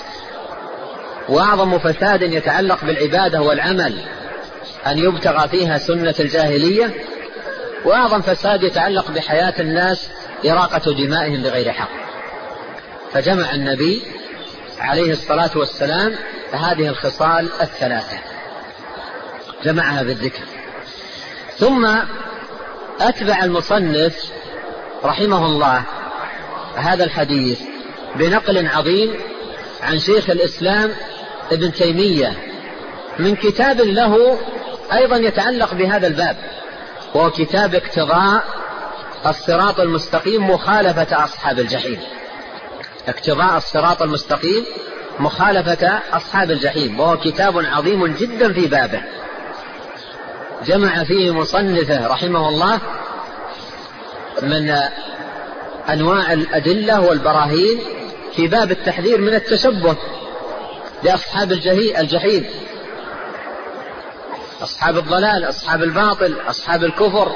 وأعظم فساد يتعلق بالعبادة والعمل أن يبتغى فيها سنة الجاهلية، وأعظم فساد يتعلق بحياة الناس إراقة دمائهم بغير حق. فجمع النبي عليه الصلاة والسلام هذه الخصال الثلاثة، جمعها بالذكر. ثم أتبع المصنف رحمه الله هذا الحديث بنقل عظيم عن شيخ الإسلام ابن تيمية من كتاب له أيضا يتعلق بهذا الباب، وهو كتاب اقتضاء الصراط المستقيم مخالفة أصحاب الجحيم. اقتضاء الصراط المستقيم مخالفة أصحاب الجحيم، وهو كتاب عظيم جدا في بابه، جمع فيه مصنفه رحمه الله من أنواع الأدلة والبراهين في باب التحذير من التشبه بأصحاب الجحيم، أصحاب الضلال، أصحاب الباطل، أصحاب الكفر.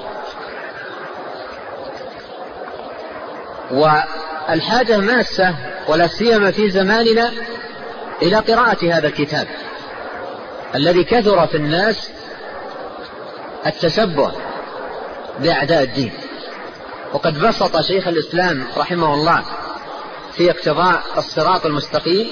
والحاجة ماسة ولا سيما في زماننا إلى قراءة هذا الكتاب الذي كثر في الناس التشبه بأعداء الدين. وقد بسط شيخ الإسلام رحمه الله في اقتضاء الصراط المستقيم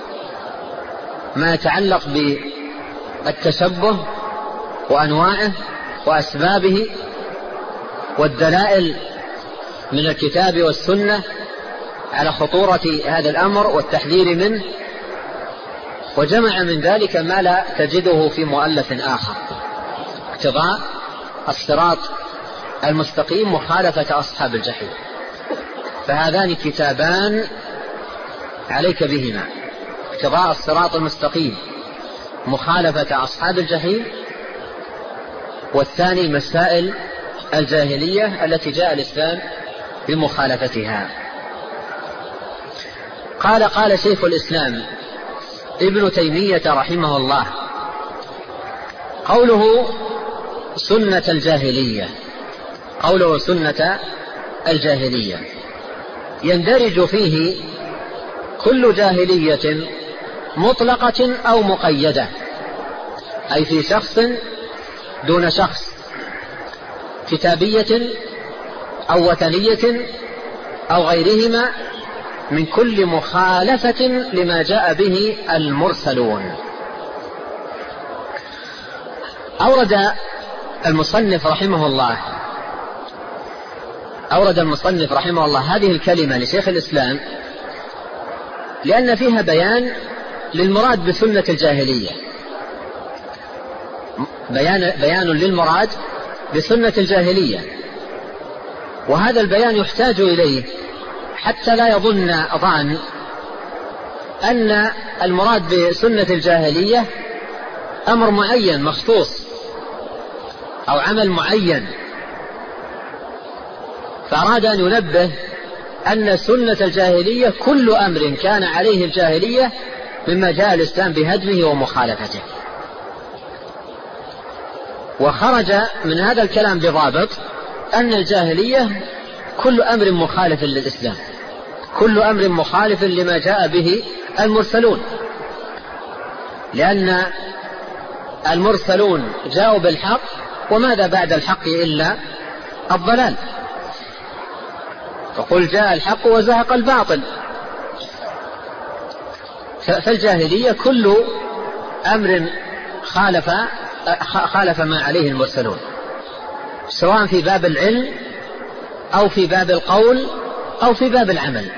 ما يتعلق بالتشبه وأنواعه وأسبابه والدلائل من الكتاب والسنة على خطورة هذا الأمر والتحذير منه، وجمع من ذلك ما لا تجده في مؤلف آخر: اقتضاء الصراط المستقيم، مخالفة أصحاب الجحيم. فهذان كتابان عليك بهما: اقتضاء الصراط المستقيم، مخالفة أصحاب الجحيم، والثاني مسائل الجاهلية التي جاء الإسلام بمخالفتها. قال شيخ الإسلام ابن تيمية رحمه الله: قوله سنة الجاهلية، قوله سنة الجاهلية يندرج فيه كل جاهلية مطلقة أو مقيدة، أي في شخص دون شخص، كتابية أو وثنية أو غيرهما، من كل مخالفة لما جاء به المرسلون. أورد المصنف رحمه الله هذه الكلمة لشيخ الإسلام لأن فيها بيان للمراد بسنة الجاهلية، بيان للمراد بسنة الجاهلية، وهذا البيان يحتاج إليه حتى لا يظن ظان أن المراد بسنة الجاهلية أمر معين مخصوص أو عمل معين، فأراد أن ينبه أن سنة الجاهلية كل أمر كان عليه الجاهلية مما جاء الإسلام بهدمه ومخالفته. وخرج من هذا الكلام بضابط أن الجاهلية كل أمر مخالف للإسلام، كل أمر مخالف لما جاء به المرسلون، لأن المرسلون جاءوا بالحق، وماذا بعد الحق إلا الضلال، فقل جاء الحق وزهق الباطل. فالجاهلية كل أمر خالف ما عليه المرسلون، سواء في باب العلم أو في باب القول أو في باب العمل،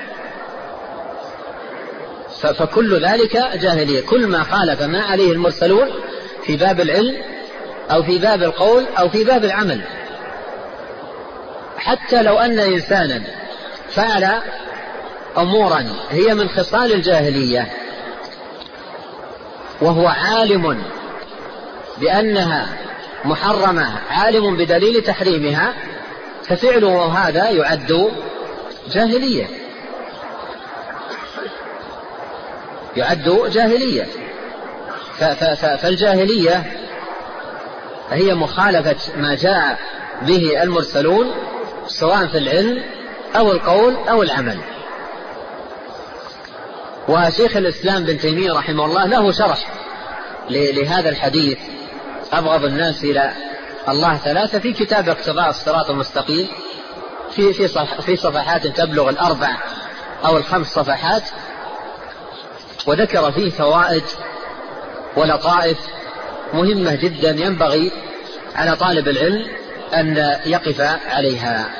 فكل ذلك جاهلية، كل ما خالف ما عليه المرسلون في باب العلم أو في باب القول أو في باب العمل. حتى لو أن إنسانا فعل أمورا هي من خصال الجاهلية وهو عالم بأنها محرمة، عالم بدليل تحريمها، ففعله هذا يعد جاهلية، فالجاهلية هي مخالفة ما جاء به المرسلون سواء في العلم أو القول أو العمل. وشيخ الإسلام بن تيمية رحمه الله له شرح لهذا الحديث: أبغض الناس إلى الله ثلاثة، في كتاب اقتضاء الصراط المستقيم، في صفحات تبلغ 4 أو 5 صفحات، وذكر فيه فوائد ولطائف مهمة جدا ينبغي على طالب العلم أن يقف عليها.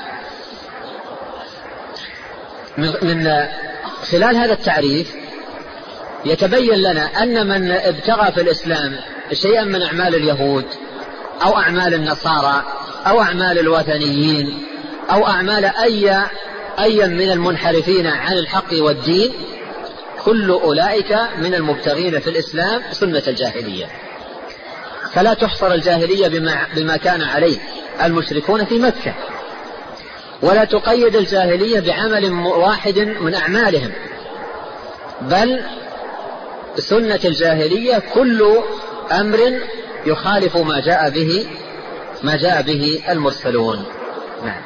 من خلال هذا التعريف يتبين لنا أن من ابتغى في الإسلام شيئا من أعمال اليهود أو أعمال النصارى أو أعمال الوثنيين أو أعمال أي من المنحرفين عن الحق والدين، كل أولئك من المبتغين في الإسلام سنة الجاهلية. فلا تحصر الجاهلية بما كان عليه المشركون في مكة، ولا تقيد الجاهلية بعمل واحد من أعمالهم، بل سنة الجاهلية كل أمر يخالف ما جاء به المرسلون. نعم.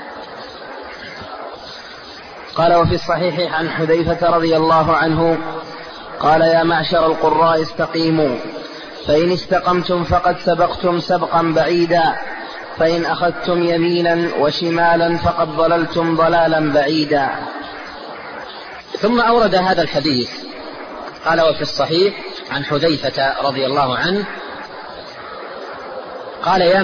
قال: وفي الصحيح عن حذيفة رضي الله عنه قال: يا معشر القراء استقيموا، فإن استقمتم فقد سبقتم سبقا بعيدا، فإن أخذتم يمينا وشمالا فقد ضللتم ضلالا بعيدا. ثم أورد هذا الحديث قال: وفي الصحيح عن حذيفة رضي الله عنه قال: يا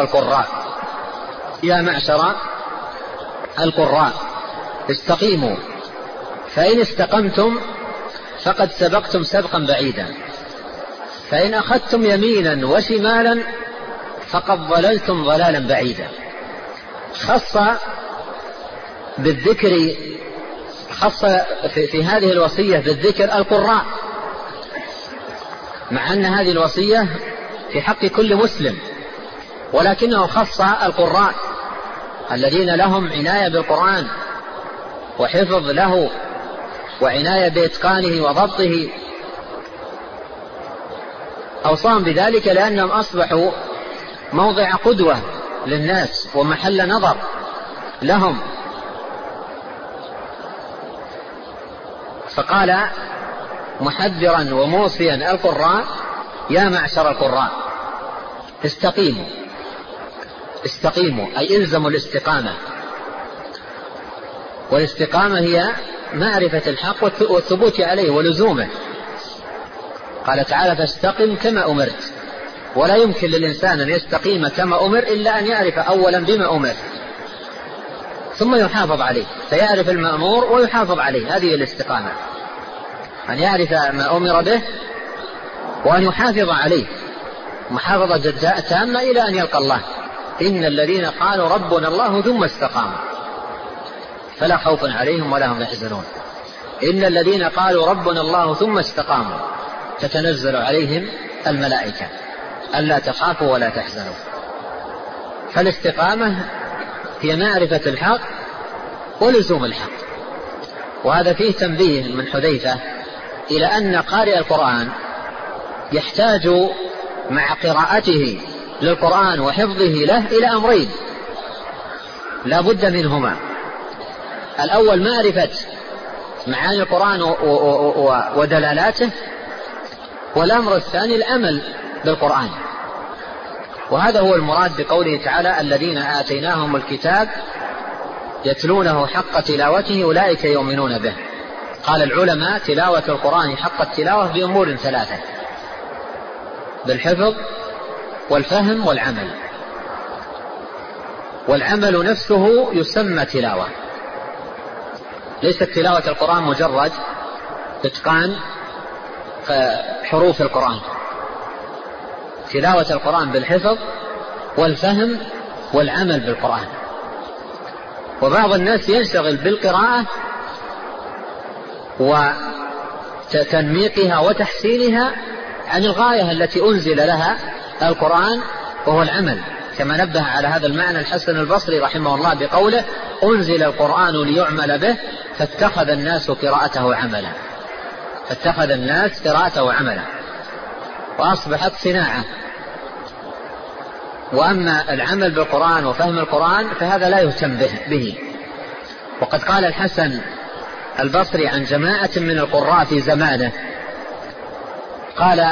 معشر القراء استقيموا، فإن استقمتم فقد سبقتم سبقا بعيدا، فإن أخذتم يمينا وشمالا فقد ضللتم ضلالا بعيدا. خص في هذه الوصية بالذكر القراء، مع أن هذه الوصية في حق كل مسلم، ولكنه خص القراء الذين لهم عناية بالقرآن وحفظ له وعناية بإتقانه وضبطه. أوصاهم بذلك لأنهم أصبحوا موضع قدوة للناس ومحل نظر لهم. فقال محذرا وموصيا القراء: يا معشر القراء استقيموا، أي إلزموا الاستقامة. والاستقامة هي معرفة الحق والثبوت عليه ولزومه. قال تعالى: فاستقم كما أمرت. ولا يمكن للإنسان أن يستقيم كما أمر إلا أن يعرف أولا بما أمر ثم يحافظ عليه، فيعرف المأمور ويحافظ عليه. هذه الاستقامة، أن يعرف ما أمر به وأن يحافظ عليه محافظة تامة إلى أن يلقى الله. إن الذين قالوا ربنا الله ثم استقاموا فلا خوف عليهم ولا هم يحزنون. إن الذين قالوا ربنا الله ثم استقاموا تتنزل عليهم الملائكة ألا تخافوا ولا تحزنوا. فالاستقامة هي معرفة الحق ولزوم الحق. وهذا فيه تنبيه من حذيفة إلى أن قارئ القرآن يحتاج مع قراءته للقرآن وحفظه له إلى أمرين لا بد منهما: الأول معرفة معاني القرآن ودلالاته، والأمر الثاني العمل بالقرآن. وهذا هو المراد بقوله تعالى: الذين آتيناهم الكتاب يتلونه حق تلاوته أولئك يؤمنون به. قال العلماء: تلاوة القرآن حق التلاوة بأمور ثلاثة: بالحفظ والفهم والعمل. والعمل نفسه يسمى تلاوة. ليست تلاوة القرآن مجرد إتقان حروف القرآن، تلاوة القرآن بالحفظ والفهم والعمل بالقرآن. وبعض الناس ينشغل بالقراءة وتنميقها وتحسينها عن الغاية التي أنزل لها القرآن، وهو العمل، كما نبه على هذا المعنى الحسن البصري رحمه الله بقوله: أنزل القرآن ليعمل به فاتخذ الناس قراءته عملا، وأصبحت صناعة. وأما العمل بالقرآن وفهم القرآن فهذا لا يهتم به. وقد قال الحسن البصري عن جماعة من القراء في زمانه، قال: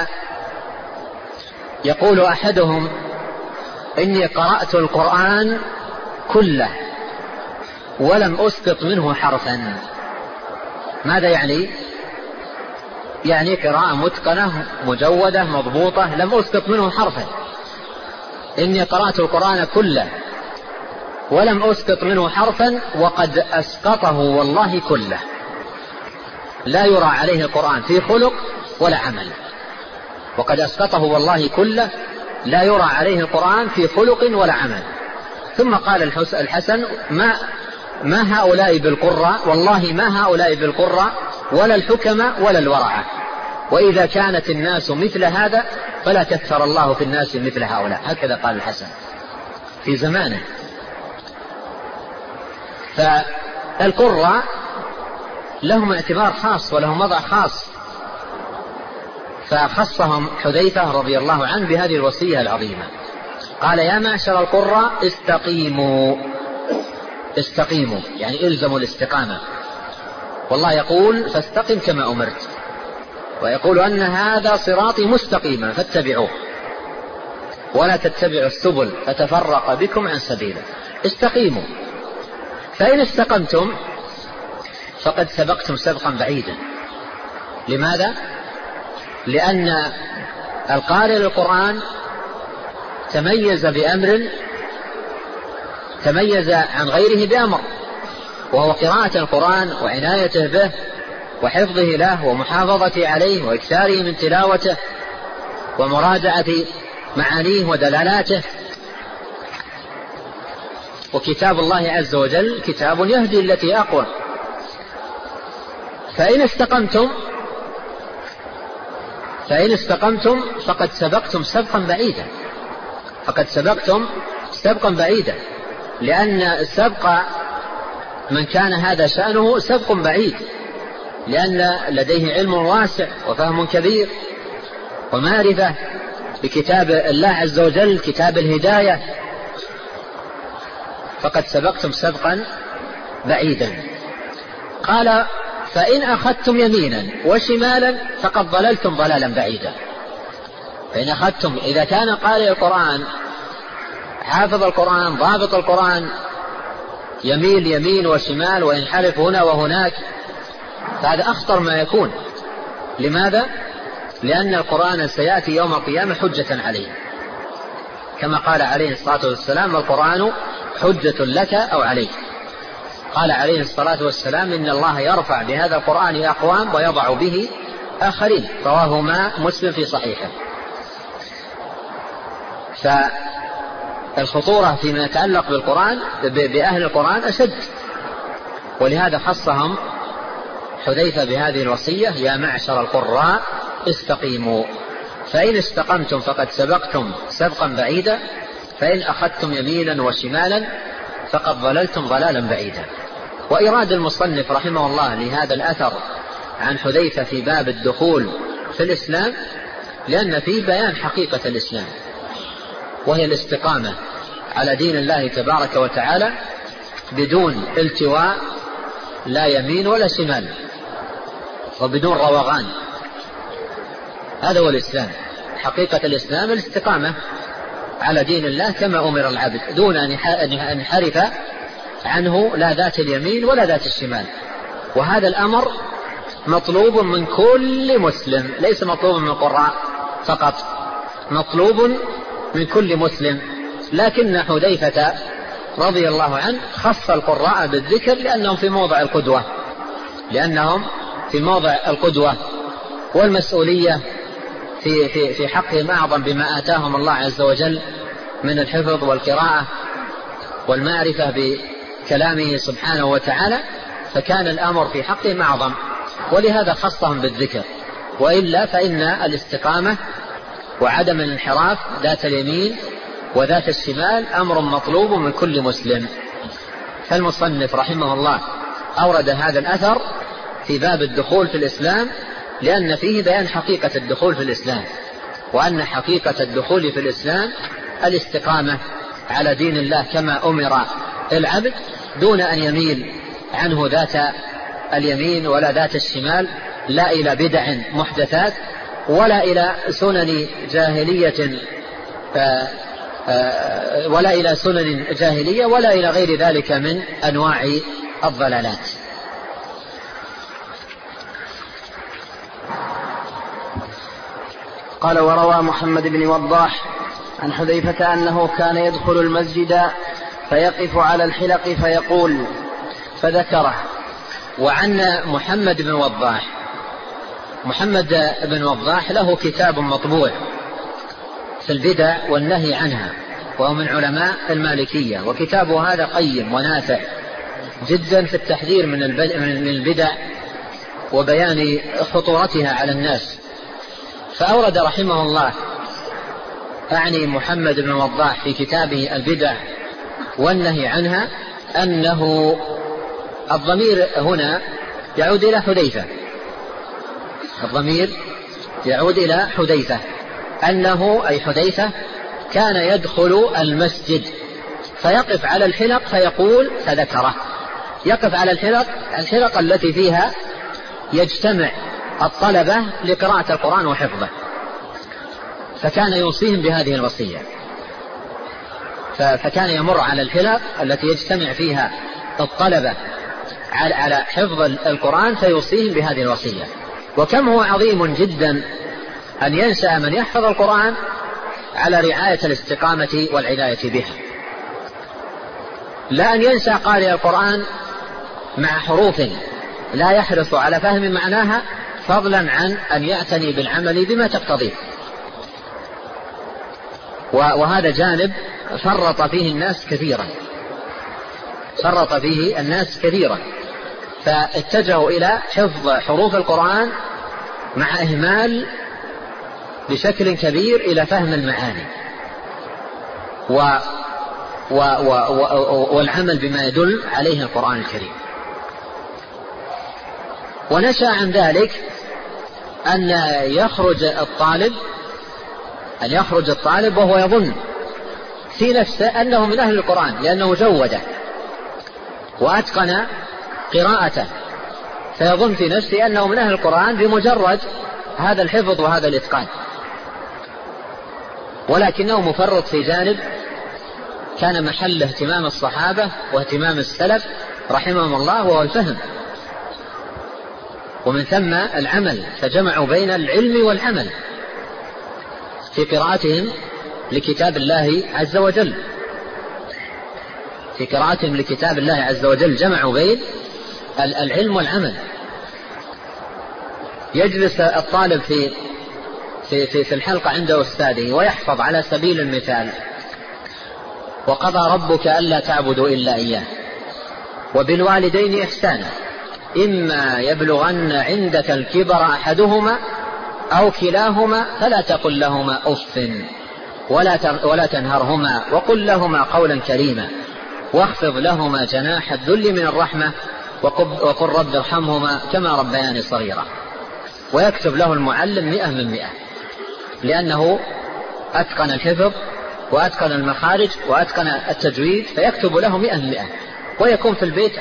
يقول أحدهم: إني قرأت القرآن كله ولم أسقط منه حرفا. ماذا يعني؟ يعني قراءة متقنة مجودة مضبوطة، لم أسقط منه حرفا. إني قرأت القرآن كله ولم أسقط منه حرفا وقد أسقطه والله كله. لا يرى عليه القرآن في خلق ولا عمل. وقد أسقطه والله كله، لا يرى عليه القرآن في خلق ولا عمل. ثم قال الحسن: ما هؤلاء بالقراء، والله ما هؤلاء بالقراء ولا الحكمة ولا الورعة. وإذا كانت الناس مثل هذا فلا كثر الله في الناس مثل هؤلاء. هكذا قال الحسن في زمانه. فالقراء لهم اعتبار خاص ولهم وضع خاص فخصهم حذيفة رضي الله عنه بهذه الوصية العظيمة. قال يا معشر القراء استقيموا يعني الزموا الاستقامة. والله يقول فاستقم كما أمرت، ويقول أن هذا صراطي مستقيما فاتبعوه ولا تتبعوا السبل فتفرق بكم عن سبيله. استقيموا، فإن استقمتم فقد سبقتم سبقا بعيدا. لماذا؟ لأن القارئ للقرآن تميز بأمر، تميز عن غيره بأمر، وهو قراءة القرآن وعنايته به وحفظه له ومحافظة عليه وإكثاره من تلاوته ومراجعة معانيه ودلالاته. وكتاب الله عز وجل كتاب يهدي التي أقوى. فإن استقمتم فقد سبقتم سبقا بعيدا، لأن السبق من كان هذا شأنه سبق بعيد، لأن لديه علم واسع وفهم كبير ومعرفة بكتاب الله عز وجل كتاب الهداية، فقد سبقتم سبقا بعيدا. قال فإن أخذتم يمينا وشمالا فقد ضللتم ضلالا بعيدا. فإن أخذتم، إذا كان قارئ القرآن حافظ القرآن ضابط القرآن يميل يمين وشمال وينحرف هنا وهناك، فهذا أخطر ما يكون. لماذا؟ لأن القرآن سيأتي يوم القيامة حجة عليه، كما قال عليه الصلاة والسلام القرآن حجة لك أو عليك. قال عليه الصلاة والسلام إن الله يرفع بهذا القرآن أقوام ويضع به آخرين، رواهما مسلم في صحيحه. فالخطورة فيما يتعلق بالقرآن بأهل القرآن أشد، ولهذا خصهم حذيفة بهذه الوصية يا معشر القراء استقيموا، فإن استقمتم فقد سبقتم سبقا بعيدا، فإن أخذتم يمينا وشمالا فقد ضللتم ضلالا بعيدا. وإراد المصنف رحمه الله لهذا الأثر عن حذيفة في باب الدخول في الإسلام لأن فيه بيان حقيقة الإسلام، وهي الاستقامة على دين الله تبارك وتعالى بدون التواء، لا يمين ولا شمال، وبدون روغان. هذا هو الإسلام. حقيقة الإسلام الاستقامة على دين الله كما أمر العبد دون أن ينحرف عنه لا ذات اليمين ولا ذات الشمال. وهذا الأمر مطلوب من كل مسلم، ليس مطلوب من القراء فقط، مطلوب من كل مسلم. لكن حذيفة رضي الله عنه خص القراء بالذكر لأنهم في موضع القدوة والمسؤولية في حقهم أعظم بما آتاهم الله عز وجل من الحفظ والقراءة والمعرفة بكلامه سبحانه وتعالى، فكان الأمر في حقهم أعظم، ولهذا خصهم بالذكر. وإلا فإن الاستقامة وعدم الانحراف ذات اليمين وذات الشمال أمر مطلوب من كل مسلم. فالمصنف رحمه الله أورد هذا الأثر في باب الدخول في الإسلام لأن فيه بيان حقيقة الدخول في الإسلام، وأن حقيقة الدخول في الإسلام الاستقامة على دين الله كما أمر العبد دون أن يميل عنه ذات اليمين ولا ذات الشمال، لا إلى بدع محدثات ولا إلى سنن جاهلية ولا إلى غير ذلك من أنواع الضلالات. قال وروى محمد بن وضاح عن حذيفة أنه كان يدخل المسجد فيقف على الحلق فيقول فذكره. وعن محمد بن وضاح له كتاب مطبوع في البدع والنهي عنها، وهو من علماء المالكية، وكتابه هذا قيم ونافع جدا في التحذير من البدع وبيان خطورتها على الناس. فأورد رحمه الله أعني محمد بن وضاح في كتابه البدع والنهي عنها أنه الضمير هنا يعود إلى حذيفة، الضمير يعود إلى حذيفة أنه أي حذيفة كان يدخل المسجد فيقف على الحلق فيقول فذكره، يقف على الحلق التي فيها يجتمع الطلبة لقراءة القرآن وحفظه، فكان يوصيهم بهذه الوصية. فكان يمر على الحلق التي يجتمع فيها الطلبة على حفظ القرآن فيوصيهم بهذه الوصية. وكم هو عظيم جدا أن ينشأ من يحفظ القرآن على رعاية الاستقامة والعناية بها، لا أن ينشأ قارئ القرآن مع حروف لا يحرص على فهم معناها فضلا عن أن يعتني بالعمل بما تقتضيه. وهذا جانب فرط فيه الناس كثيرا، فاتجهوا إلى حفظ حروف القرآن مع إهمال بشكل كبير إلى فهم المعاني والعمل بما يدل عليه القرآن الكريم. ونشأ عن ذلك أن يخرج الطالب وهو يظن في نفسه أنه من أهل القرآن لأنه جوده وأتقن قراءته، فيظن في نفسه أنه من أهل القرآن بمجرد هذا الحفظ وهذا الإتقان، ولكنه مفرط في جانب كان محل اهتمام الصحابة واهتمام السلف رحمهم الله، وهو الفهم، ومن ثم العمل، فجمعوا بين العلم والعمل في قراءتهم لكتاب الله عز وجل، جمعوا بين العلم والعمل. يجلس الطالب في الحلقة عند أستاذه ويحفظ على سبيل المثال: وقضى ربك ألا تعبدوا إلا إياه وبالوالدين إحسانا إما يبلغن عندك الكبر أحدهما أو كلاهما فلا تقل لهما أف ولا تنهرهما وقل لهما قولا كريما واخفض لهما جناح الذل من الرحمة وقل رب ارحمهما كما ربياني صغيرا. ويكتب له المعلم 100%، لأنه أتقن الحفظ وأتقن المخارج وأتقن التجويد، فيكتب له 100%. ويكون في البيت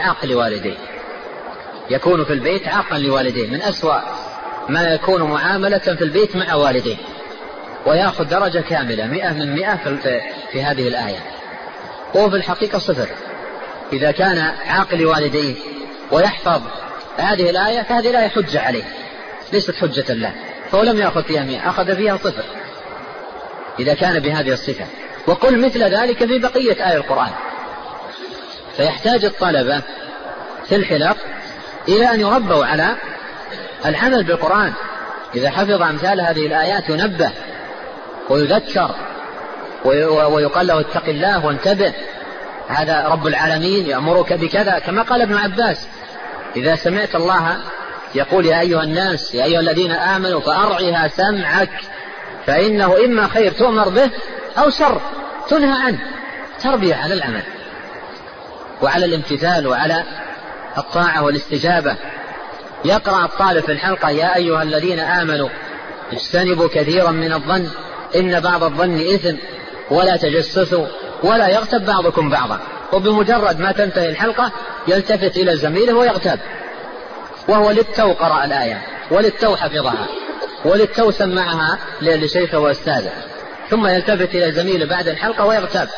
عاقا لوالديه، من أسوأ ما يكون معاملة في البيت مع والديه، ويأخذ درجة كاملة 100% في هذه الآية، وهو في الحقيقة 0. إذا كان عاقل والديه ويحفظ هذه الآية فهذه الآية حجة عليه، ليست حجة له، فهو لم يأخذ فيها 100، أخذ فيها 0 إذا كان بهذه الصفة. وقل مثل ذلك في بقية آية القرآن. فيحتاج الطلبة في الحلق إلى أن يربوا على العمل بالقرآن. إذا حفظ أمثال هذه الآيات ينبه ويذكر ويقال له اتق الله وانتبه، هذا رب العالمين يأمرك بكذا، كما قال ابن عباس: إذا سمعت الله يقول يا أيها الناس يا أيها الذين آمنوا فأرعها سمعك فإنه إما خير تؤمر به أو شر تنهى عنه. تربية على العمل وعلى الامتثال وعلى الطاعة والاستجابة. يقرأ الطالب في الحلقة: يا أيها الذين آمنوا اجتنبوا كثيرا من الظن إن بعض الظن إثم ولا تجسسوا ولا يغتب بعضكم بعضا. وبمجرد ما تنتهي الحلقة يلتفت إلى زميله ويغتاب، وهو للتو قرأ الآية وللتو حفظها وللتو سمعها لشيخه وأستاذه، ثم يلتفت إلى زميله بعد الحلقة ويغتاب.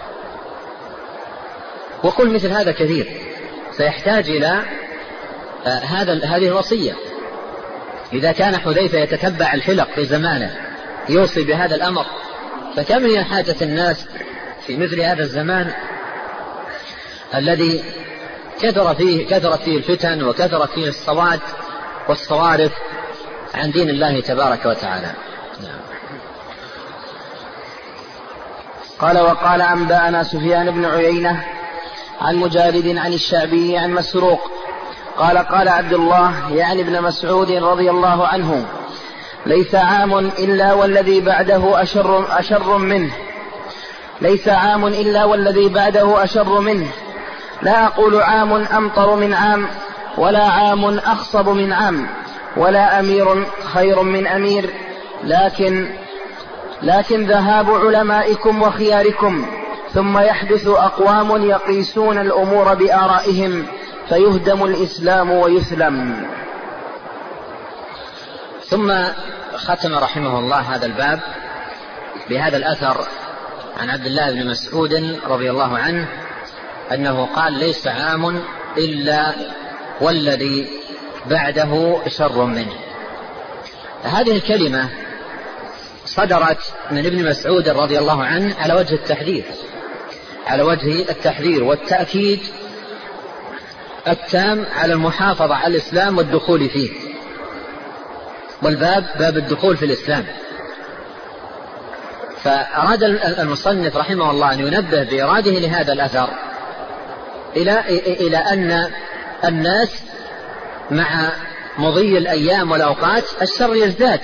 وكل مثل هذا كثير، سيحتاج إلى هذه الوصية. إذا كان حذيفة يتتبع الحلق في زمانه يوصي بهذا الأمر، فكم هي حاجة الناس في مثل هذا الزمان الذي كثرت فيه الفتن وكثرت فيه الصواد والصوارف عن دين الله تبارك وتعالى. قال: وقال أنبأنا سفيان بن عيينة عن مجالد عن الشعبي عن مسروق قال: قال عبد الله يعني ابن مسعود رضي الله عنه: ليس عام إلا والذي بعده أشر منه. لا أقول عام أمطر من عام ولا عام أخصب من عام ولا أمير خير من أمير، لكن ذهاب علمائكم وخياركم. ثم يحدث أقوام يقيسون الأمور بآرائهم فيهدم الإسلام ويسلم. ثم ختم رحمه الله هذا الباب بهذا الأثر عن عبد الله بن مسعود رضي الله عنه أنه قال: ليس عام إلا والذي بعده شر منه. هذه الكلمة صدرت من ابن مسعود رضي الله عنه على وجه التحذير والتأكيد التام على المحافظة على الإسلام والدخول فيه، والباب باب الدخول في الإسلام. فأراد المصنف رحمه الله أن ينبه بإراده لهذا الأثر إلى أن الناس مع مضي الأيام والأوقات الشر يزداد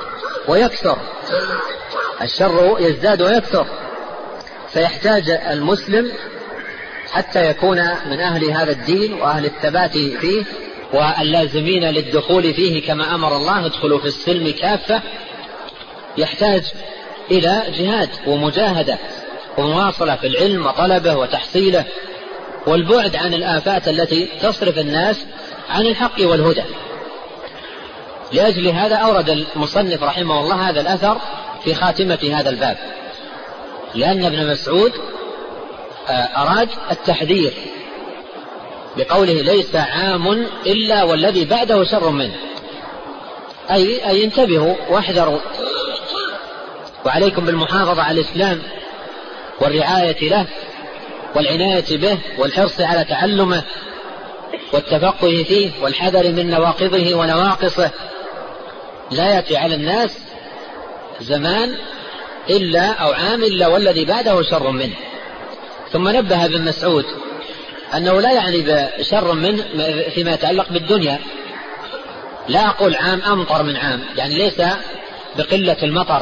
ويكثر، فيحتاج المسلم حتى يكون من أهل هذا الدين وأهل الثبات فيه واللازمين للدخول فيه كما أمر الله: ادخلوا في السلم كافة. يحتاج إلى جهاد ومجاهدة ومواصلة في العلم وطلبه وتحصيله، والبعد عن الآفات التي تصرف الناس عن الحق والهدى. لأجل هذا أورد المصنف رحمه الله هذا الأثر في خاتمة هذا الباب، لأن ابن مسعود أراد التحذير بقوله: ليس عام إلا والذي بعده شر منه، أي انتبهوا واحذروا، وعليكم بالمحافظة على الإسلام والرعاية له والعناية به والحرص على تعلمه والتفقه فيه والحذر من نواقضه ونواقصه. لا يأتي على الناس زمان أو عام إلا والذي بعده شر منه. ثم نبه ابن مسعود أنه لا يعني بشر منه فيما يتعلق بالدنيا. لا أقول عام أمطر من عام، يعني ليس بقلة المطر،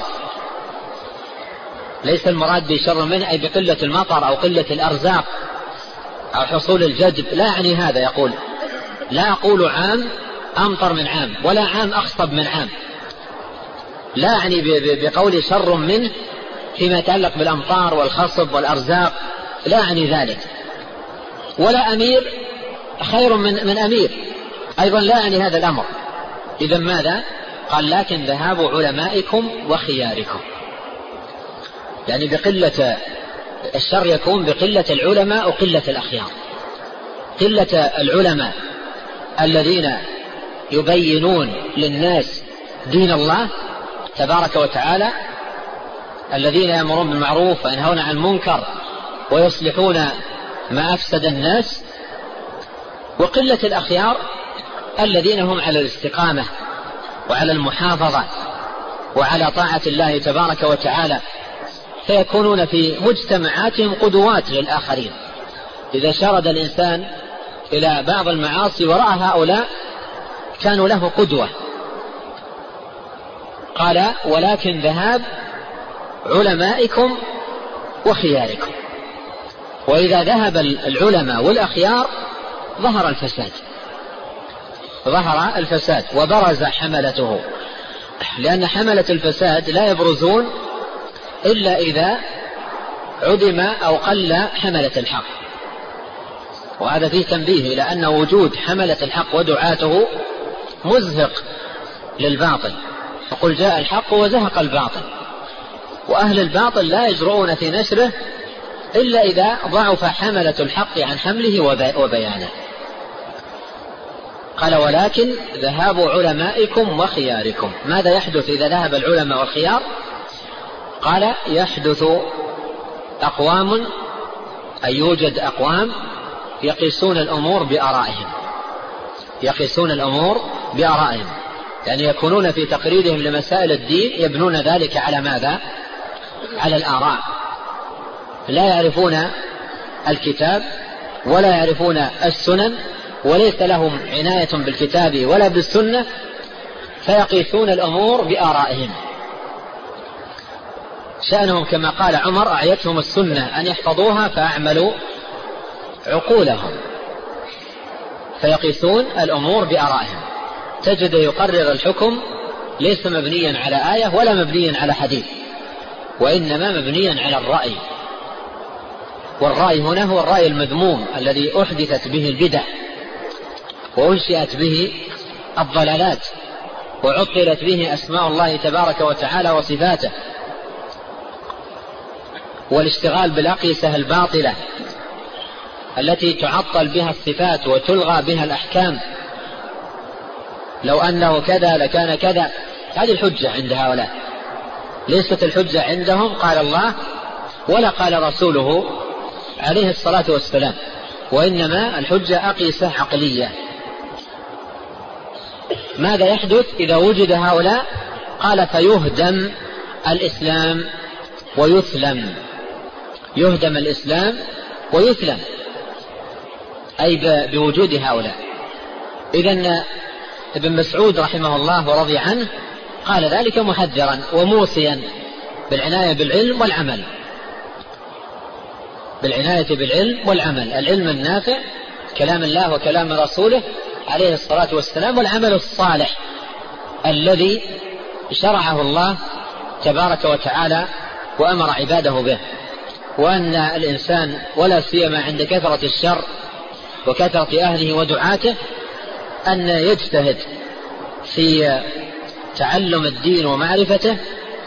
ليس المراد بشر منه أي بقلة المطر أو قلة الأرزاق أو حصول الجدب، لا يعني هذا. يقول: لا أقول عام أمطر من عام ولا عام أخصب من عام، لا يعني بقول شر منه فيما يتعلق بالأمطار والخصب والأرزاق، لا يعني ذلك. ولا أمير خير من أمير، أيضا لا يعني هذا الأمر. إذن ماذا؟ قال: لكن ذهاب علمائكم وخياركم، يعني بقلة الشر يكون بقلة العلماء وقلة الأخيار. قلة العلماء الذين يبينون للناس دين الله تبارك وتعالى، الذين يأمرون بالمعروف وينهون عن المنكر ويصلحون ما أفسد الناس. وقلة الأخيار الذين هم على الاستقامة وعلى المحافظة وعلى طاعة الله تبارك وتعالى، فيكونون في مجتمعاتهم قدوات للآخرين. إذا شرد الإنسان إلى بعض المعاصي ورأى هؤلاء كانوا له قدوة. قال: ولكن ذهاب علمائكم وخياركم. وإذا ذهب العلماء والأخيار ظهر الفساد وبرز حملته، لأن حملة الفساد لا يبرزون إلا إذا عدم أو قل حملة الحق. وهذا فيه تنبيه إلى أن وجود حملة الحق ودعاته مزهق للباطل، فقل جاء الحق وزهق الباطل. وأهل الباطل لا يجرؤون في نشره إلا إذا ضعف حملة الحق عن حمله وبيانه. قال: ولكن ذهاب علمائكم وخياركم. ماذا يحدث إذا ذهب العلماء والخيار؟ قال: يحدث أقوام، أي يوجد أقوام يقيسون الأمور بآرائهم، يعني يكونون في تقريرهم لمسائل الدين يبنون ذلك على ماذا؟ على الآراء. لا يعرفون الكتاب ولا يعرفون السنن، وليس لهم عناية بالكتاب ولا بالسنة، فيقيسون الأمور بآرائهم. شأنهم كما قال عمر: أعيتهم السنة أن يحفظوها فأعملوا عقولهم. فيقيسون الأمور بآرائهم. تجد يقرر الحكم ليس مبنيا على آية ولا مبنيا على حديث، وإنما مبنيا على الرأي. والرأي هنا هو الرأي المذموم الذي أحدثت به البدع وأنشئت به الضلالات وعطلت به أسماء الله تبارك وتعالى وصفاته، والاشتغال بالأقيسة الباطلة التي تعطل بها الصفات وتلغى بها الأحكام. لو أنه كذا لكان كذا، هذه الحجة عند هؤلاء. ليست الحجة عندهم قال الله ولا قال رسوله عليه الصلاة والسلام، وإنما الحجة أقيسة عقلية. ماذا يحدث إذا وجد هؤلاء؟ قال فيهدم الإسلام ويثلم. يهدم الإسلام ويثلم، أي بوجود هؤلاء. إذن ابن مسعود رحمه الله ورضي عنه قال ذلك محذرا وموصيا بالعناية بالعلم والعمل، بالعناية بالعلم والعمل، العلم النافع كلام الله وكلام رسوله عليه الصلاة والسلام، والعمل الصالح الذي شرعه الله تبارك وتعالى وأمر عباده به. وأن الإنسان ولا سيما عند كثرة الشر وكثرة أهله ودعاته أن يجتهد في تعلم الدين ومعرفته،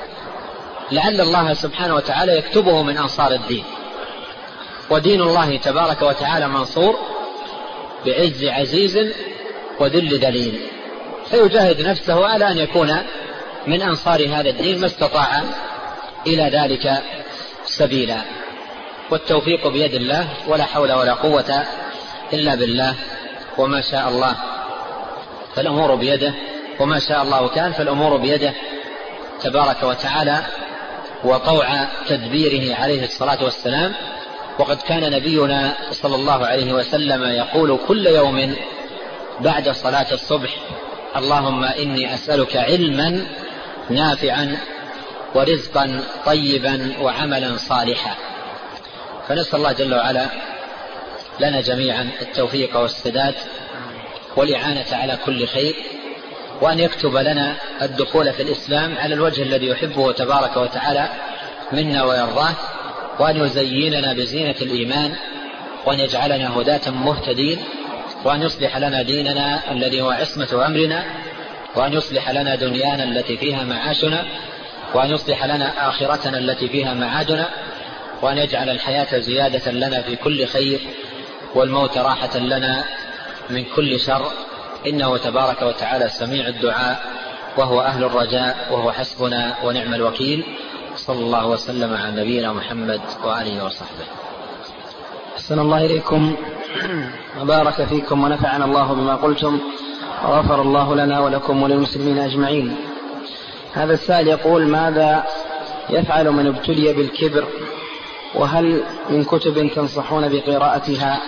لعل الله سبحانه وتعالى يكتبه من أنصار الدين. ودين الله تبارك وتعالى منصور بعز عزيز وذل ذليل، فيجاهد نفسه على أن يكون من أنصار هذا الدين ما استطاع إلى ذلك سبيلا. والتوفيق بيد الله، ولا حول ولا قوة إلا بالله، وما شاء الله فالأمور بيده، وما شاء الله كان فالأمور بيده تبارك وتعالى وطوع تدبيره عليه الصلاة والسلام. وقد كان نبينا صلى الله عليه وسلم يقول كل يوم بعد صلاة الصبح اللهم إني أسألك علما نافعا ورزقا طيبا وعملا صالحا. فنسأل الله جل وعلا لنا جميعا التوفيق والسداد والإعانة على كل خير، وأن يكتب لنا الدخول في الإسلام على الوجه الذي يحبه تبارك وتعالى منا ويرضاه، وأن يزيننا بزينة الإيمان، وأن يجعلنا هداة مهتدين، وأن يصلح لنا ديننا الذي هو عصمة أمرنا، وأن يصلح لنا دنيانا التي فيها معاشنا، وأن يصلح لنا آخرتنا التي فيها معادنا، وأن يجعل الحياة زيادة لنا في كل خير والموت راحة لنا من كل شر، إنه تبارك وتعالى سميع الدعاء وهو أهل الرجاء وهو حسبنا ونعم الوكيل. صلى الله وسلم على نبينا محمد وآله وصحبه. أحسن الله إليكم وبارك فيكم ونفعنا الله بما قلتم وغفر الله لنا ولكم وللمسلمين أجمعين. هذا السائل يقول: ماذا يفعل من ابتلي بالكبر؟ وهل من كتب تنصحون بقراءتها؟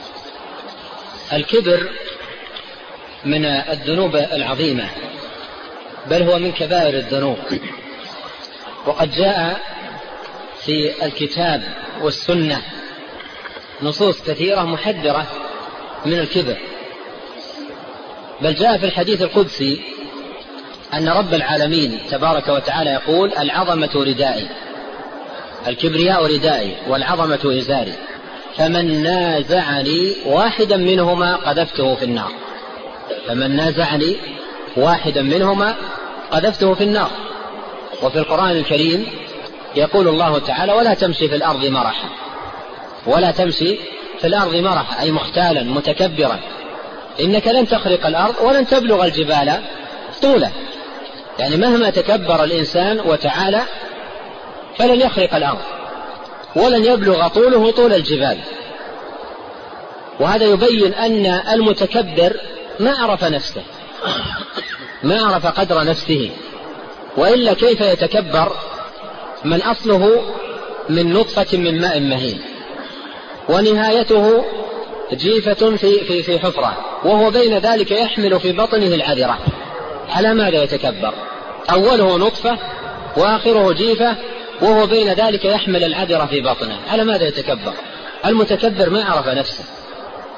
الكبر من الذنوب العظيمة، بل هو من كبائر الذنوب، وقد جاء في الكتاب والسنة نصوص كثيرة محذرة من الكبر. بل جاء في الحديث القدسي أن رب العالمين تبارك وتعالى يقول: العظمة ردائي، الكبرياء ردائي، والعظمة إزاري، فمن نازعني واحدا منهما قذفته في النار. فمن نازعني واحدا منهما قذفته في النار. وفي القرآن الكريم يقول الله تعالى: ولا تمشي في الأرض مرحا. ولا تمشي في الأرض مرحا أي مختالا متكبرا، إنك لن تخرق الأرض ولن تبلغ الجبال طولا. يعني مهما تكبر الإنسان وتعالى فلن يخرق الأرض ولن يبلغ طوله طول الجبال. وهذا يبين أن المتكبر ما عرف نفسه، ما عرف قدر نفسه، وإلا كيف يتكبر من أصله من نطفة من ماء مهين ونهايته جيفة في حفرة، وهو بين ذلك يحمل في بطنه العذرة. على ماذا يتكبر؟ أوله نطفة وآخره جيفة، وهو بين ذلك يحمل العذرة في بطنه. على ماذا يتكبر؟ المتكبر ما عرف نفسه.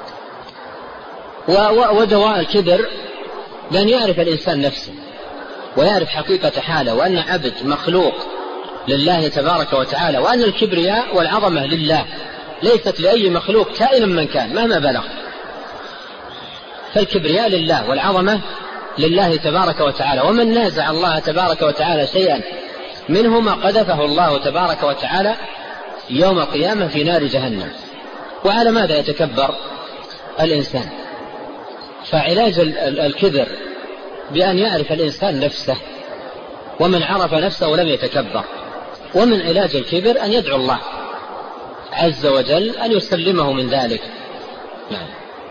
ودواء الكبر بأن يعرف الإنسان نفسه، ويعرف حقيقة حاله وأن عبد مخلوق لله تبارك وتعالى، وأن الكبرياء والعظمة لله ليست لأي مخلوق كائنا من كان مهما بلغ، فالكبرياء لله والعظمة لله تبارك وتعالى، ومن نازع الله تبارك وتعالى شيئا منهما قذفه الله تبارك وتعالى يوم القيامة في نار جهنم. وعلى ماذا يتكبر الإنسان؟ فعلاج الكبر بأن يعرف الإنسان نفسه، ومن عرف نفسه لم يتكبر. ومن علاج الكبر أن يدعو الله عز وجل أن يسلمه من ذلك. نعم.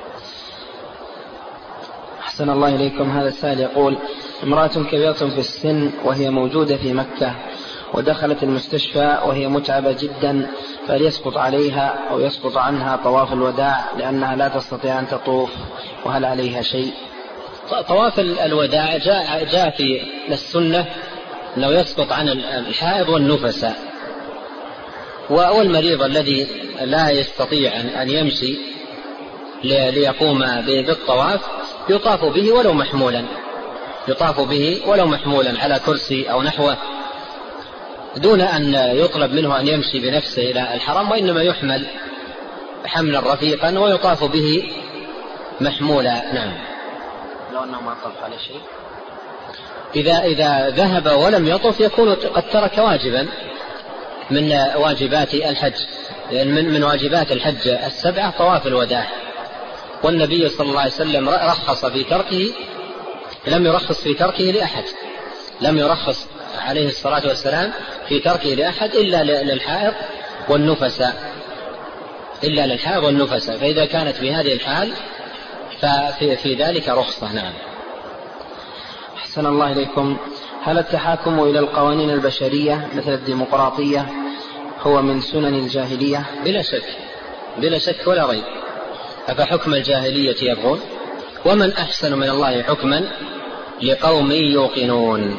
أحسن الله إليكم. هذا السائل يقول: امرأة كبيرة في السن وهي موجودة في مكة ودخلت المستشفى وهي متعبة جدا، فهل يسقط عليها أو يسقط عنها طواف الوداع لأنها لا تستطيع أن تطوف، وهل عليها شيء؟ طواف الوداع جاء في السنة أنه يسقط عن الحائض والنفساء، والمريض الذي لا يستطيع أن يمشي ليقوم بالطواف يطاف به ولو محمولا على كرسي أو نحوه، دون أن يطلب منه أن يمشي بنفسه إلى الحرم، وإنما يحمل حملا رفيقا ويطاف به محمولا. نعم. لو أنه ما طلب على شيء، إذا ذهب ولم يطف يكون قد ترك واجبا من واجبات الحج، من واجبات الحج 7 طواف الوداع، والنبي صلى الله عليه وسلم رخص في تركه، لم يرخص في تركه لأحد، لم يرخص عليه الصلاة والسلام في تركه لأحد إلا للحائض والنفساء، فإذا كانت بهذه الحال ففي ذلك رخصة. نعم. أحسن الله إليكم. هل التحاكم إلى القوانين البشرية مثل الديمقراطية هو من سنن الجاهلية؟ بلا شك ولا ريب. أفحكم الجاهلية يبغون ومن أحسن من الله حكما لقوم يوقنون.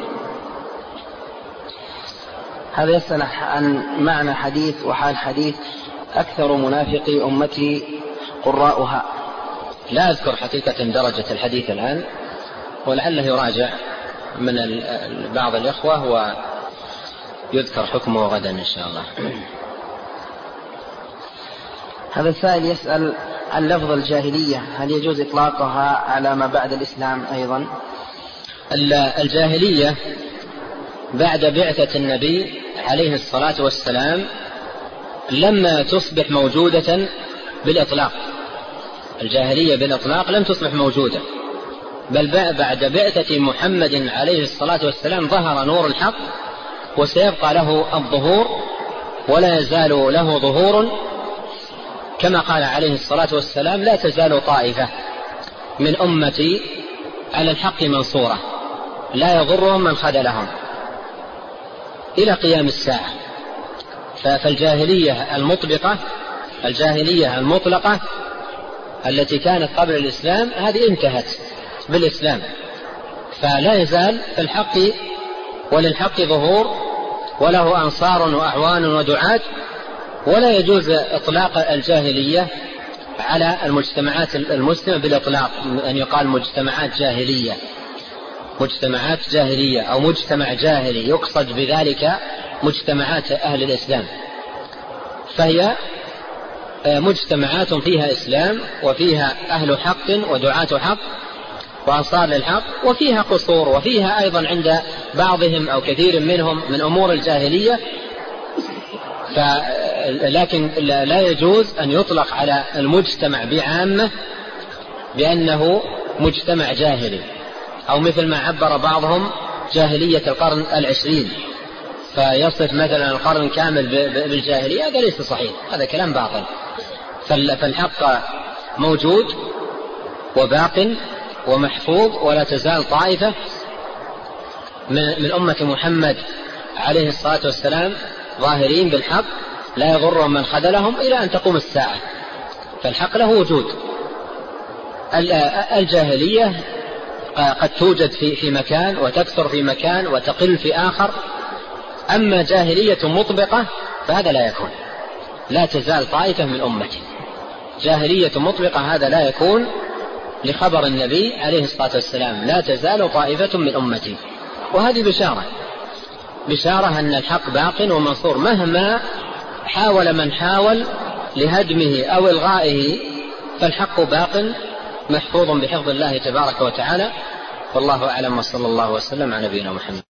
هذا يسأل عن معنى حديث وحال حديث: أكثر منافقي أمتي قراؤها. لا أذكر حقيقة درجة الحديث الآن، ولعله يراجع من بعض الإخوة ويذكر حكمه غدا إن شاء الله. هذا السائل يسأل عن لفظ الجاهلية، هل يجوز إطلاقها على ما بعد الإسلام أيضا؟ الجاهلية بعد بعثة النبي عليه الصلاة والسلام لما تصبح موجودة بالإطلاق، الجاهلية بالإطلاق لم تصبح موجودة، بل بعد بعثة محمد عليه الصلاة والسلام ظهر نور الحق، وسيبقى له الظهور ولا يزال له ظهور، كما قال عليه الصلاة والسلام: لا تزال طائفة من أمتي على الحق منصورة لا يضرهم من خذلهم إلى قيام الساعة. فالجاهلية المطلقة التي كانت قبل الإسلام هذه انتهت بالإسلام، فلا يزال في الحق وللحق ظهور وله أنصار وأعوان ودعاة، ولا يجوز إطلاق الجاهلية على المجتمعات المسلمة بالإطلاق، أن يقال مجتمعات جاهلية أو مجتمع جاهلي، يقصد بذلك مجتمعات أهل الإسلام، فهي مجتمعات فيها إسلام وفيها أهل حق ودعاة حق وأنصار للحق، وفيها قصور، وفيها أيضا عند بعضهم أو كثير منهم من أمور الجاهلية، لكن لا يجوز أن يطلق على المجتمع بعامة بأنه مجتمع جاهلي، أو مثل ما عبر بعضهم جاهلية القرن 20 فيصف مثلا القرن كامل بالجاهلية، هذا ليس صحيح، هذا كلام باطل. فالحق موجود وباق ومحفوظ، ولا تزال طائفة من أمة محمد عليه الصلاة والسلام ظاهرين بالحق لا يضرهم من خذلهم إلى أن تقوم الساعة، فالحق له وجود. الجاهلية قد توجد في مكان وتكثر في مكان وتقل في آخر، أما جاهلية مطبقة فهذا لا يكون، لا تزال طائفة من أمتي. جاهلية مطبقة هذا لا يكون، لخبر النبي عليه الصلاة والسلام: لا تزال طائفة من أمتي. وهذه بشارة أن الحق باق ومنصور مهما حاول من حاول لهدمه أو إلغائه، فالحق باق محفوظ بحفظ الله تبارك وتعالى. والله أعلم، وصلى الله وسلم على نبينا محمد.